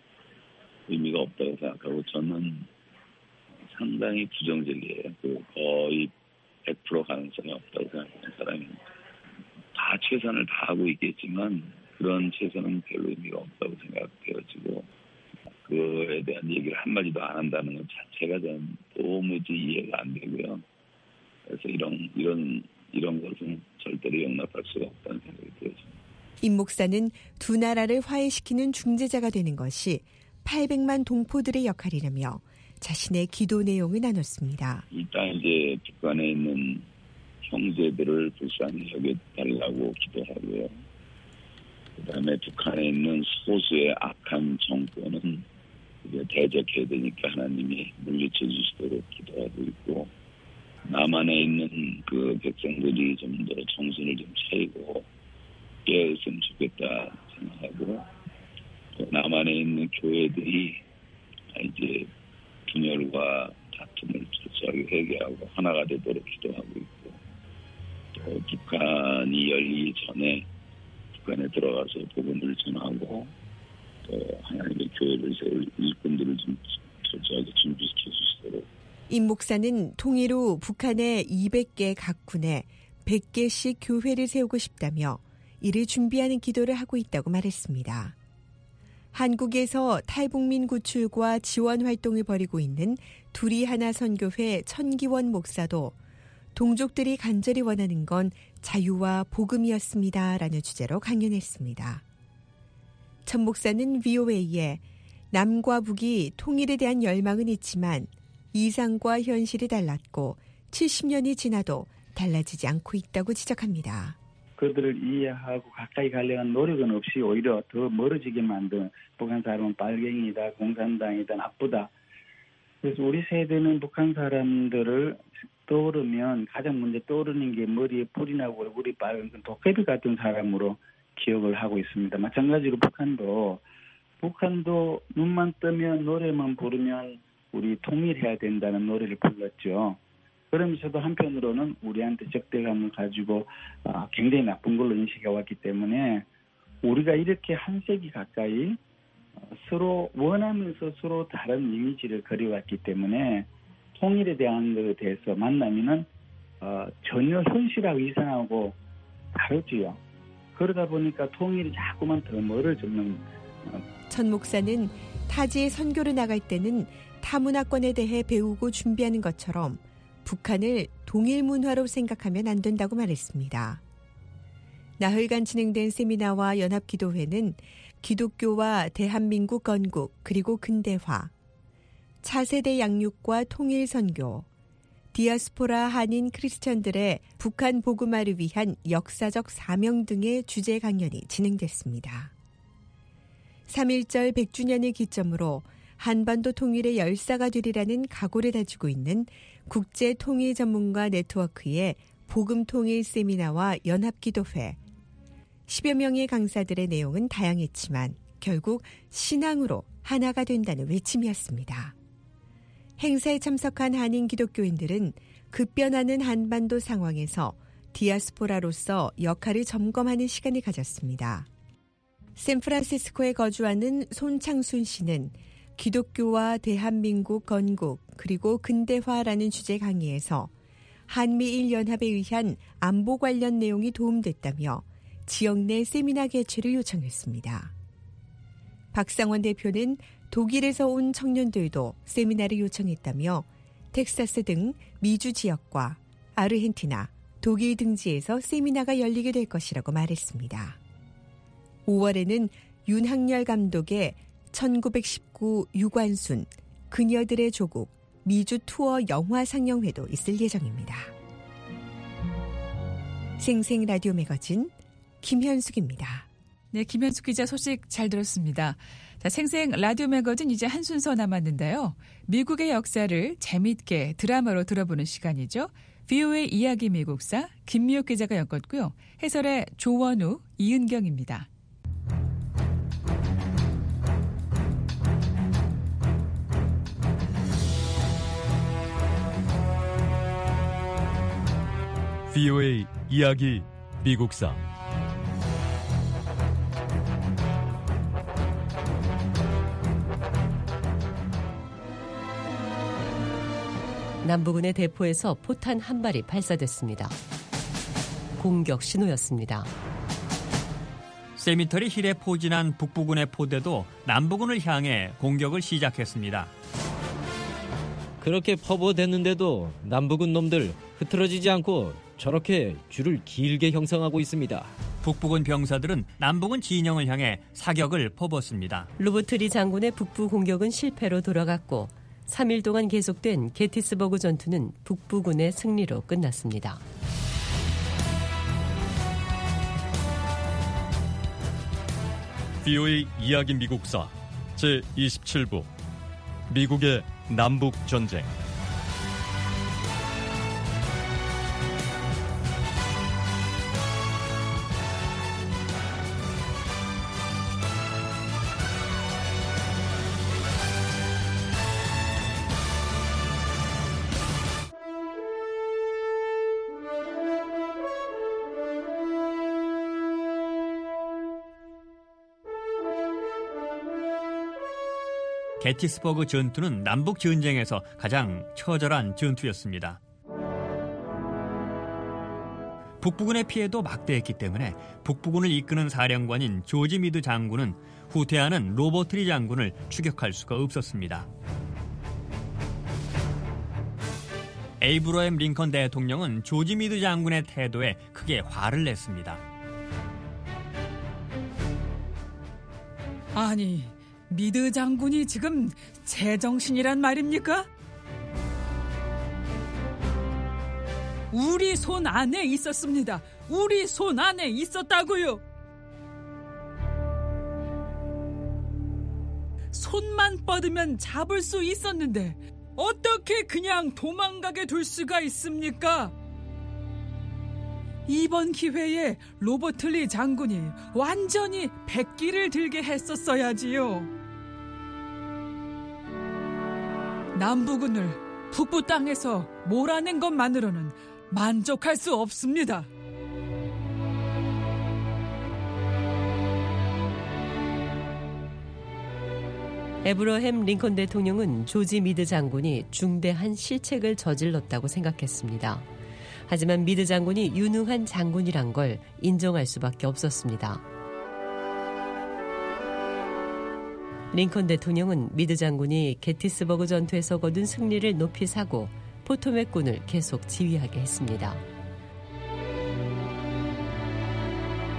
의미가 없다고 생각하고 저는 상당히 부정적이에요. 그 거의 백 퍼센트 가능성이 없다고 생각하는 사람입니다. 다 최선을 다하고 있겠지만 그런 최선은 별로 의미가 없다고 생각되어지고 그에 대한 얘기를 한마디도 안 한다는 것 자체가 좀 도무지 이해가 안 되고요. 그래서 이런 이런 이런 것은 절대로 용납할 수가 없다는 생각이 들어집니다. 임 목사는 두 나라를 화해시키는 중재자가 되는 것이 팔백만 동포들의 역할이라며 자신의 기도 내용을 나눴습니다. 일단 이제 북한에 있는 형제들을 불쌍히 여겨달라고 기도하고요. 그다음에 북한에 있는 소수의 악한 정권은 대적해야 되니까 하나님이 물리쳐 주시도록 기도하고 있고 남한에 있는 그 백성들이 좀 더 정신을 좀 차리고 깨었으면 좋겠다 생각하고 또 남한에 있는 교회들이 이제 분열과 다툼을 철저하게 회개하고 하나가 되도록 기도하고 있고 또 북한이 열리기 전에 북한에 들어가서 복음을 전하고 또 하나님의 교회를 세울 일꾼들을 좀 철저하게 준비시켜 주시도록. 임 목사는 통일 후 북한의 이백 개 각 군에 백 개씩 교회를 세우고 싶다며 이를 준비하는 기도를 하고 있다고 말했습니다. 한국에서 탈북민 구출과 지원 활동을 벌이고 있는 둘이 하나 선교회 천기원 목사도 동족들이 간절히 원하는 건 자유와 복음이었습니다라는 주제로 강연했습니다. 천 목사는 브이오에이에 남과 북이 통일에 대한 열망은 있지만 이상과 현실이 달랐고 칠십 년이 지나도 달라지지 않고 있다고 지적합니다. 그들을 이해하고 가까이 가려는 노력은 없이 오히려 더 멀어지게 만든 북한 사람은 빨갱이다, 공산당이다, 나쁘다. 그래서 우리 세대는 북한 사람들을 떠오르면 가장 먼저 떠오르는 게 머리에 뿔이 나고 얼굴이 빨간 도깨비 같은 사람으로 기억을 하고 있습니다. 마찬가지로 북한도 북한도 눈만 뜨면 노래만 부르면 우리 통일해야 된다는 노래를 불렀죠. 그러면서도 한편으로는 우리한테 적대감을 가지고 굉장히 나쁜 걸로 인식해 왔기 때문에 우리가 이렇게 한 세기 가까이 서로 원하면서 서로 다른 이미지를 그려왔기 때문에 통일에 대한 것에 대해서 만나면은 어, 전혀 현실하고 이상하고 다르지요. 그러다 보니까 통일이 자꾸만 더 멀어지는. 어. 천 목사는 타지에 선교를 나갈 때는 타문화권에 대해 배우고 준비하는 것처럼 북한을 동일 문화로 생각하면 안 된다고 말했습니다. 나흘간 진행된 세미나와 연합기도회는 기독교와 대한민국 건국 그리고 근대화, 차세대 양육과 통일 선교, 디아스포라 한인 크리스천들의 북한 복음화를 위한 역사적 사명 등의 주제 강연이 진행됐습니다. 삼일절 백 주년을 기점으로 한반도 통일의 열사가 되리라는 각오를 다지고 있는 국제 통일 전문가 네트워크의 복음 통일 세미나와 연합기도회, 십여 명의 강사들의 내용은 다양했지만 결국 신앙으로 하나가 된다는 외침이었습니다. 행사에 참석한 한인 기독교인들은 급변하는 한반도 상황에서 디아스포라로서 역할을 점검하는 시간을 가졌습니다. 샌프란시스코에 거주하는 손창순 씨는 기독교와 대한민국 건국 그리고 근대화라는 주제 강의에서 한미일 연합에 의한 안보 관련 내용이 도움됐다며 지역 내 세미나 개최를 요청했습니다. 박상원 대표는 독일에서 온 청년들도 세미나를 요청했다며 텍사스 등 미주 지역과 아르헨티나, 독일 등지에서 세미나가 열리게 될 것이라고 말했습니다. 오월에는 윤학열 감독의 천구백십구 유관순, 그녀들의 조국, 미주 투어 영화 상영회도 있을 예정입니다. 생생 라디오 매거진 김현숙입니다. 네, 김현숙 기자 소식 잘 들었습니다. 자, 생생 라디오 매거진 이제 한 순서 남았는데요. 미국의 역사를 재미있게 드라마로 들어보는 시간이죠. 브이오에이 이야기 미국사 김미옥 기자가 엮었고요. 해설의 조원우, 이은경입니다. 브이오에이 이야기 미국사 남부군의 대포에서 포탄 한 발이 발사됐습니다. 공격 신호였습니다. 세미터리 힐에 포진한 북부군의 포대도 남부군을 향해 공격을 시작했습니다. 그렇게 퍼부어댔는데도 남부군 놈들 흐트러지지 않고 저렇게 줄을 길게 형성하고 있습니다. 북부군 병사들은 남부군 진영을 향해 사격을 퍼붓습니다. 로버트리 장군의 북부 공격은 실패로 돌아갔고 삼 일 동안 계속된 게티스버그 전투는 북부군의 승리로 끝났습니다. 브이오에이 이야기 미국사 제이십칠 부 미국의 남북전쟁. 게티스버그 전투는 남북 전쟁에서 가장 처절한 전투였습니다. 북부군의 피해도 막대했기 때문에 북부군을 이끄는 사령관인 조지 미드 장군은 후퇴하는 로버트리 장군을 추격할 수가 없었습니다. 에이브러햄 링컨 대통령은 조지 미드 장군의 태도에 크게 화를 냈습니다. 아니, 미드 장군이 지금 제정신이란 말입니까? 우리 손 안에 있었습니다. 우리 손 안에 있었다고요. 손만 뻗으면 잡을 수 있었는데 어떻게 그냥 도망가게 둘 수가 있습니까? 이번 기회에 로버트리 장군이 완전히 백기를 들게 했었어야지요. 남부군을 북부 땅에서 몰아낸 것만으로는 만족할 수 없습니다. 에브러햄 링컨 대통령은 조지 미드 장군이 중대한 실책을 저질렀다고 생각했습니다. 하지만 미드 장군이 유능한 장군이란 걸 인정할 수밖에 없었습니다. 링컨 대통령은 미드 장군이 게티스버그 전투에서 거둔 승리를 높이 사고 포토맥군을 계속 지휘하게 했습니다.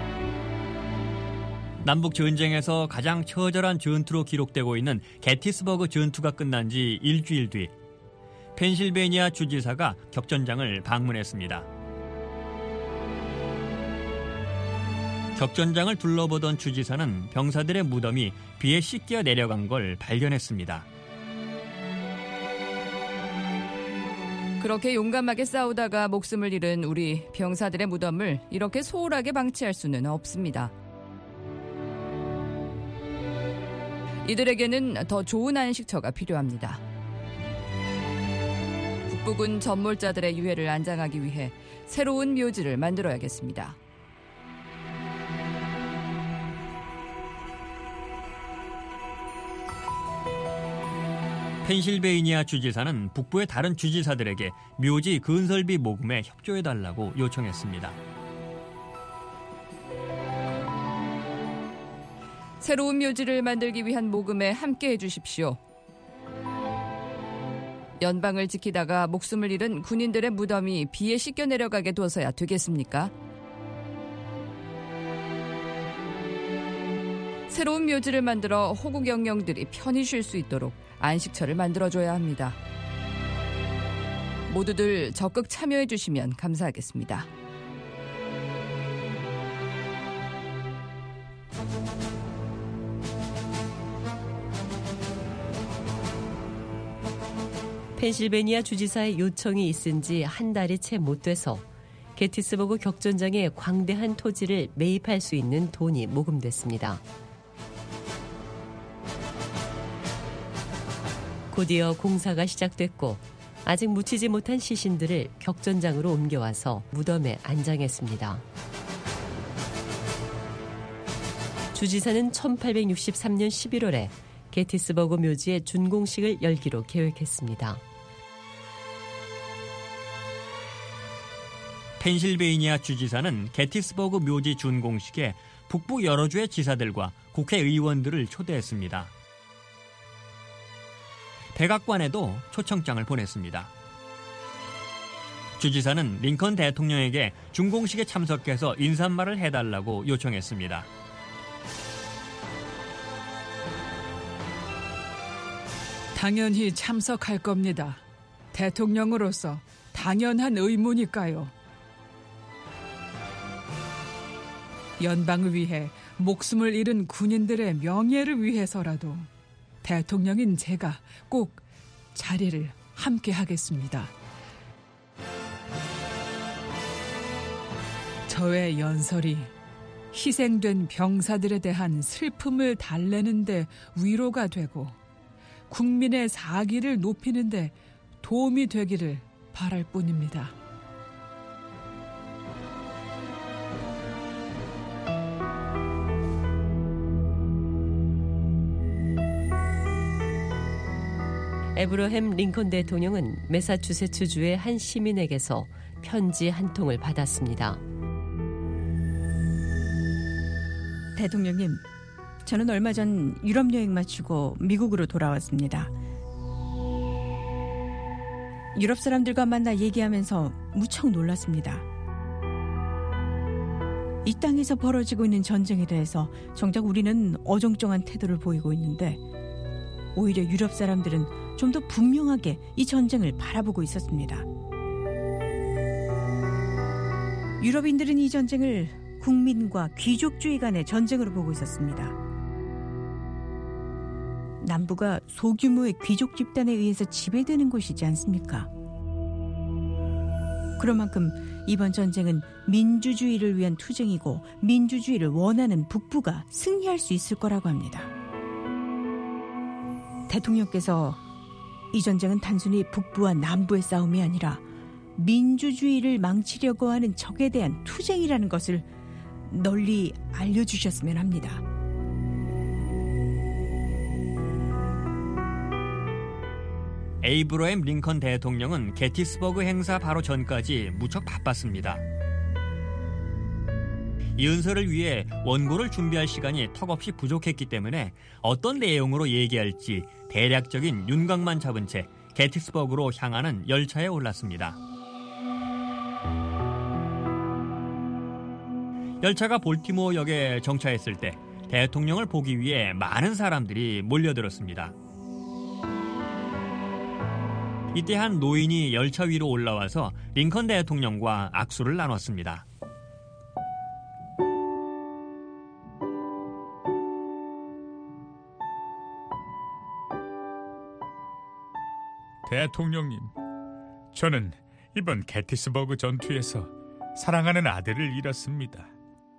남북 전쟁에서 가장 처절한 전투로 기록되고 있는 게티스버그 전투가 끝난 지 일주일 뒤 펜실베니아 주지사가 격전장을 방문했습니다. 격전장을 둘러보던 주지사는 병사들의 무덤이 비에 씻겨 내려간 걸 발견했습니다. 그렇게 용감하게 싸우다가 목숨을 잃은 우리 병사들의 무덤을 이렇게 소홀하게 방치할 수는 없습니다. 이들에게는 더 좋은 안식처가 필요합니다. 북부군 전몰자들의 유해를 안장하기 위해 새로운 묘지를 만들어야겠습니다. 펜실베이니아 주지사는 북부의 다른 주지사들에게 묘지 건설비 모금에 협조해달라고 요청했습니다. 새로운 묘지를 만들기 위한 모금에 함께해 주십시오. 연방을 지키다가 목숨을 잃은 군인들의 무덤이 비에 씻겨 내려가게 둬서야 되겠습니까? 새로운 묘지를 만들어 호국 영령들이 편히 쉴 수 있도록 안식처를 만들어줘야 합니다. 모두들 적극 참여해 주시면 감사하겠습니다. 펜실베니아 주지사의 요청이 있은 지 한 달이 채 못 돼서 게티스버그 격전장에 광대한 토지를 매입할 수 있는 돈이 모금됐습니다. 곧이어 공사가 시작됐고 아직 묻히지 못한 시신들을 격전장으로 옮겨와서 무덤에 안장했습니다. 주지사는 천팔백육십삼 년 십일월에 게티스버그 묘지의 준공식을 열기로 계획했습니다. 펜실베이니아 주지사는 게티스버그 묘지 준공식에 북부 여러 주의 지사들과 국회의원들을 초대했습니다. 백악관에도 초청장을 보냈습니다. 주지사는 링컨 대통령에게 준공식에 참석해서 인사말을 해달라고 요청했습니다. 당연히 참석할 겁니다. 대통령으로서 당연한 의무니까요. 연방을 위해 목숨을 잃은 군인들의 명예를 위해서라도 대통령인 제가 꼭 자리를 함께 하겠습니다. 저의 연설이 희생된 병사들에 대한 슬픔을 달래는 데 위로가 되고 국민의 사기를 높이는 데 도움이 되기를 바랄 뿐입니다. 에브러햄 링컨 대통령은 매사추세츠주의 한 시민에게서 편지 한 통을 받았습니다. 대통령님, 저는 얼마 전 유럽 여행 마치고 미국으로 돌아왔습니다. 유럽 사람들과 만나 얘기하면서 무척 놀랐습니다. 이 땅에서 벌어지고 있는 전쟁에 대해서 정작 우리는 어정쩡한 태도를 보이고 있는데 오히려 유럽 사람들은 좀 더 분명하게 이 전쟁을 바라보고 있었습니다. 유럽인들은 이 전쟁을 국민과 귀족주의 간의 전쟁으로 보고 있었습니다. 남부가 소규모의 귀족 집단에 의해서 지배되는 곳이지 않습니까? 그런 만큼 이번 전쟁은 민주주의를 위한 투쟁이고 민주주의를 원하는 북부가 승리할 수 있을 거라고 합니다. 대통령께서 이 전쟁은 단순히 북부와 남부의 싸움이 아니라 민주주의를 망치려고 하는 적에 대한 투쟁이라는 것을 널리 알려주셨으면 합니다. 에이브러햄 링컨 대통령은 게티스버그 행사 바로 전까지 무척 바빴습니다. 이 연설을 위해 원고를 준비할 시간이 턱없이 부족했기 때문에 어떤 내용으로 얘기할지 대략적인 윤곽만 잡은 채 게티스버그로 향하는 열차에 올랐습니다. 열차가 볼티모어역에 정차했을 때 대통령을 보기 위해 많은 사람들이 몰려들었습니다. 이때 한 노인이 열차 위로 올라와서 링컨 대통령과 악수를 나눴습니다. 대통령님, 저는 이번 게티스버그 전투에서 사랑하는 아들을 잃었습니다.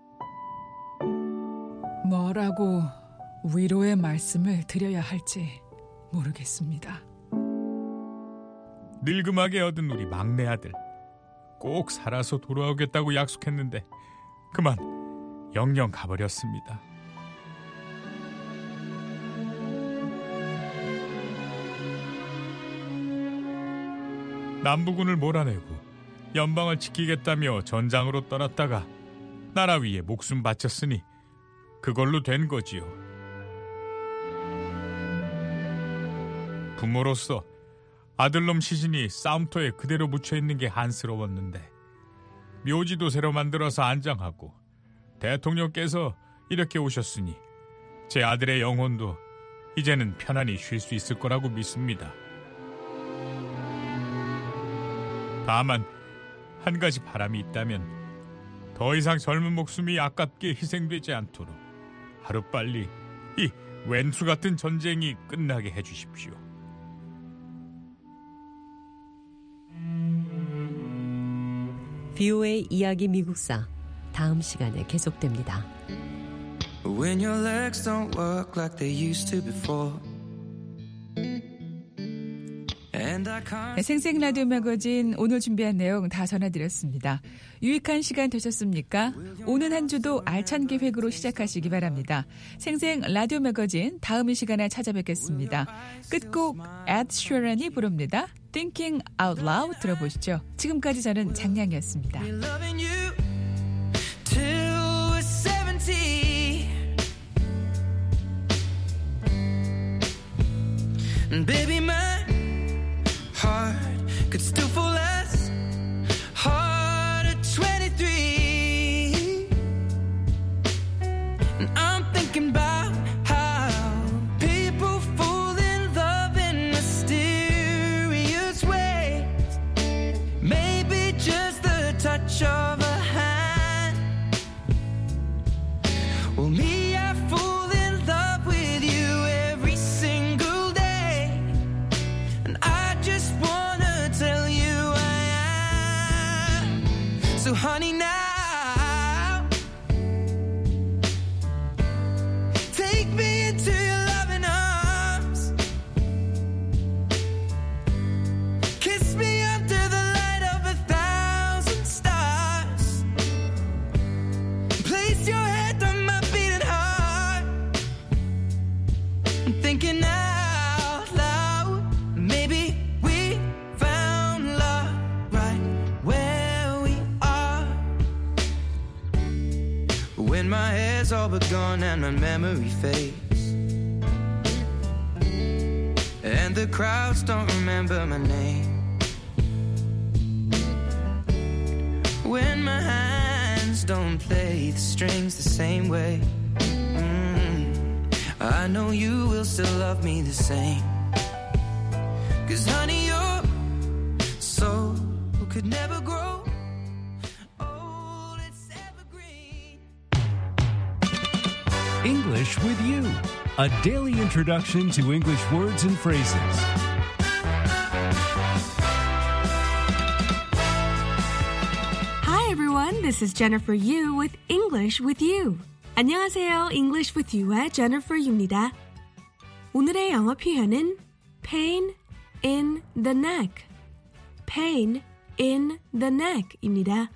뭐라고 위로의 말씀을 드려야 할지 모르겠습니다. 늙음하게 얻은 우리 막내 아들, 꼭 살아서 돌아오겠다고 약속했는데 그만 영영 가버렸습니다. 남부군을 몰아내고 연방을 지키겠다며 전장으로 떠났다가 나라 위에 목숨 바쳤으니 그걸로 된 거지요. 부모로서 아들놈 시신이 싸움터에 그대로 묻혀있는 게 한스러웠는데 묘지도 새로 만들어서 안장하고 대통령께서 이렇게 오셨으니 제 아들의 영혼도 이제는 편안히 쉴 수 있을 거라고 믿습니다. 다만 한 가지 바람이 있다면 더 이상 젊은 목숨이 아깝게 희생되지 않도록 하루빨리 이 왼수 같은 전쟁이 끝나게 해주십시오. 비오에이 이야기 미국사 다음 시간에 계속됩니다. When your legs don't work like they used to before. 네, 생생 라디오 매거진 오늘 준비한 내용 다 전해드렸습니다. 유익한 시간 되셨습니까? 오는 한 주도 알찬 계획으로 시작하시기 바랍니다. 생생 라디오 매거진 다음 이 시간에 찾아뵙겠습니다. 끝곡 에드 쉬런이 부릅니다. Thinking Out Loud 들어보시죠. 지금까지 저는 장량이었습니다. Baby, my heart could still fall less hard at twenty-three. And I'm thinking about how people fall in love in mysterious ways. Maybe just the touch of a hand. Well, me, I fall in love with you every single day. And I just wanna tell you I am. So honey, now take me into your loving arms. Kiss me under the light of a thousand stars. Place your head on my beating heart. I'm thinking out loud. Maybe we found love right where we are. When my hair's all but gone and my memory fades, and the crowds don't remember my name, when my hands don't play the strings the same way, mm, I know you will still love me the same. 'Cause honey, your soul could never grow. English with You, a daily introduction to English words and phrases. Hi everyone, this is Jennifer Yu with English with You. 안녕하세요, English with You의 Jennifer Yu입니다. 오늘의 영어 표현은 pain in the neck, pain in the neck입니다.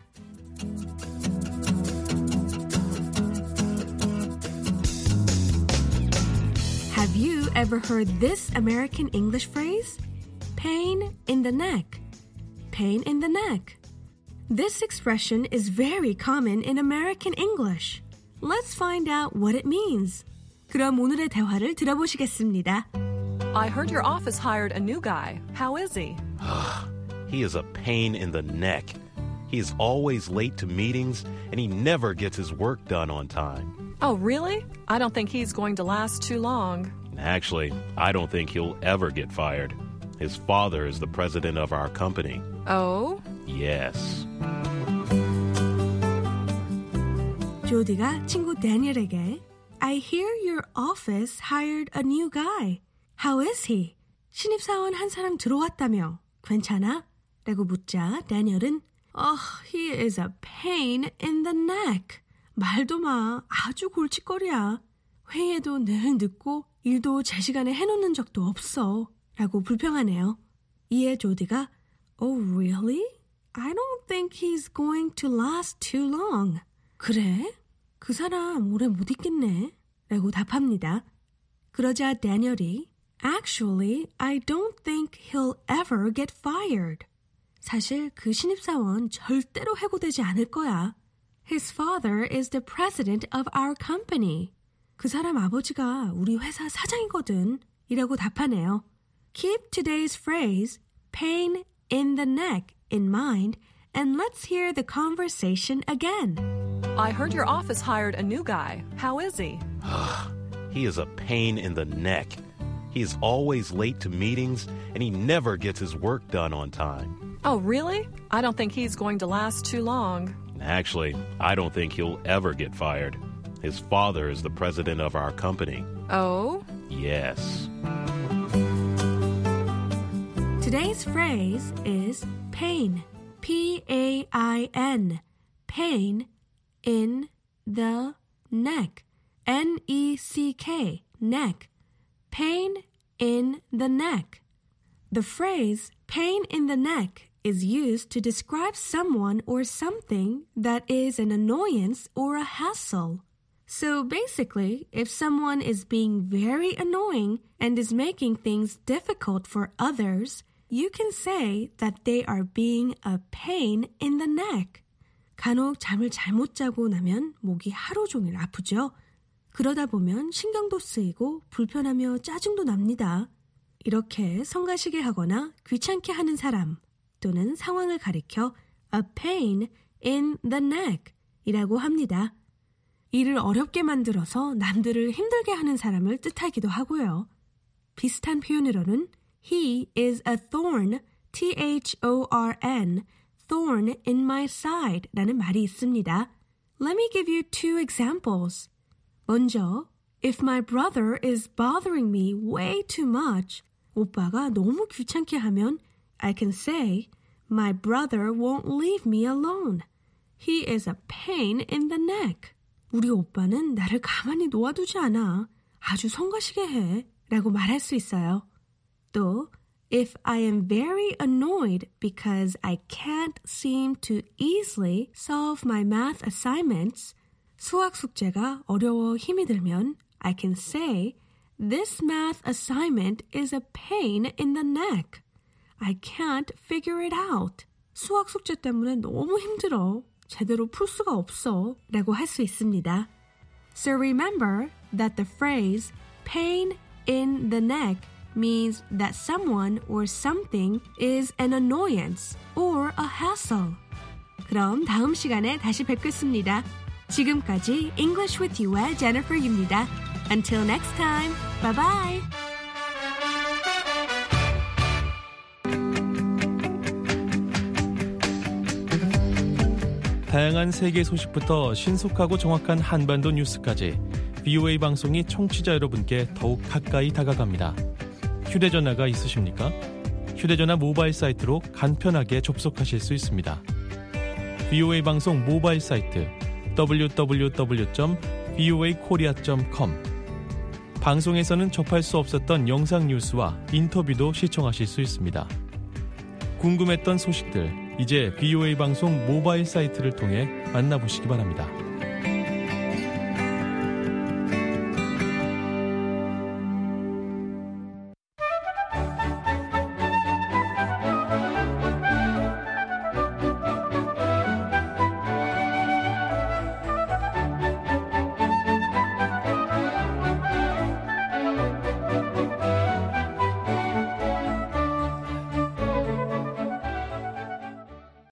Have you ever heard this American English phrase? Pain in the neck. Pain in the neck. This expression is very common in American English. Let's find out what it means. 그럼 오늘의 대화를 들어보시겠습니다. I heard your office hired a new guy. How is he? He is a pain in the neck. He is always late to meetings, and he never gets his work done on time. Oh, really? I don't think he's going to last too long. Actually, I don't think he'll ever get fired. His father is the president of our company. Oh? Yes. 조디가 친구 데니엘에게 I hear your office hired a new guy. How is he? 신입사원 한 사람 들어왔다며. 괜찮아? 라고 묻자 데니엘은 Oh, he is a pain in the neck. 말도 마. 아주 골칫거리야. 회의에도 늘 늦고 일도 제 시간에 해놓는 적도 없어. 라고 불평하네요. 이에 조디가 Oh, really? I don't think he's going to last too long. 그래? 그 사람 오래 못 있겠네. 라고 답합니다. 그러자 데니얼이 Actually, I don't think he'll ever get fired. 사실 그 신입사원 절대로 해고되지 않을 거야. His father is the president of our company. 그 사람 아버지가 우리 회사 사장이거든. 이라고 답하네요. Keep today's phrase, pain in the neck, in mind, and let's hear the conversation again. I heard your office hired a new guy. How is he? He is a pain in the neck. He's always late to meetings, and he never gets his work done on time. Oh, really? I don't think he's going to last too long. Actually, I don't think he'll ever get fired. His father is the president of our company. Oh? Yes. Today's phrase is pain. P A I N. Pain in the neck. N E C K. Neck. Pain in the neck. The phrase pain in the neck is used to describe someone or something that is an annoyance or a hassle. So basically, if someone is being very annoying and is making things difficult for others, you can say that they are being a pain in the neck. 간혹 잠을 잘못 자고 나면 목이 하루 종일 아프죠. 그러다 보면 신경도 쓰이고 불편하며 짜증도 납니다. 이렇게 성가시게 하거나 귀찮게 하는 사람 또는 상황을 가리켜 a pain in the neck 이라고 합니다. 일을 어렵게 만들어서 남들을 힘들게 하는 사람을 뜻하기도 하고요. 비슷한 표현으로는 He is a thorn, T H O R N, thorn in my side 라는 말이 있습니다. Let me give you two examples. 먼저, if my brother is bothering me way too much, 오빠가 너무 귀찮게 하면 I can say, my brother won't leave me alone. He is a pain in the neck. 우리 오빠는 나를 가만히 놓아두지 않아. 아주 성가시게 해. 라고 말할 수 있어요. 또, if I am very annoyed because I can't seem to easily solve my math assignments, 수학 숙제가 어려워 힘이 들면 I can say, this math assignment is a pain in the neck. I can't figure it out. 수학 숙제 때문에 너무 힘들어. 제대로 풀 수가 없어. 라고 할 수 있습니다. So remember that the phrase pain in the neck means that someone or something is an annoyance or a hassle. 그럼 다음 시간에 다시 뵙겠습니다. 지금까지 English with You의 Jennifer Yu입니다. Until next time, bye bye. 다양한 세계 소식부터 신속하고 정확한 한반도 뉴스까지 브이오에이 방송이 청취자 여러분께 더욱 가까이 다가갑니다. 휴대전화가 있으십니까? 휴대전화 모바일 사이트로 간편하게 접속하실 수 있습니다. 브이오에이 방송 모바일 사이트 더블유 더블유 더블유 점 브이오에이 코리아 점 컴 방송에서는 접할 수 없었던 영상 뉴스와 인터뷰도 시청하실 수 있습니다. 궁금했던 소식들 이제 브이오에이 방송 모바일 사이트를 통해 만나보시기 바랍니다.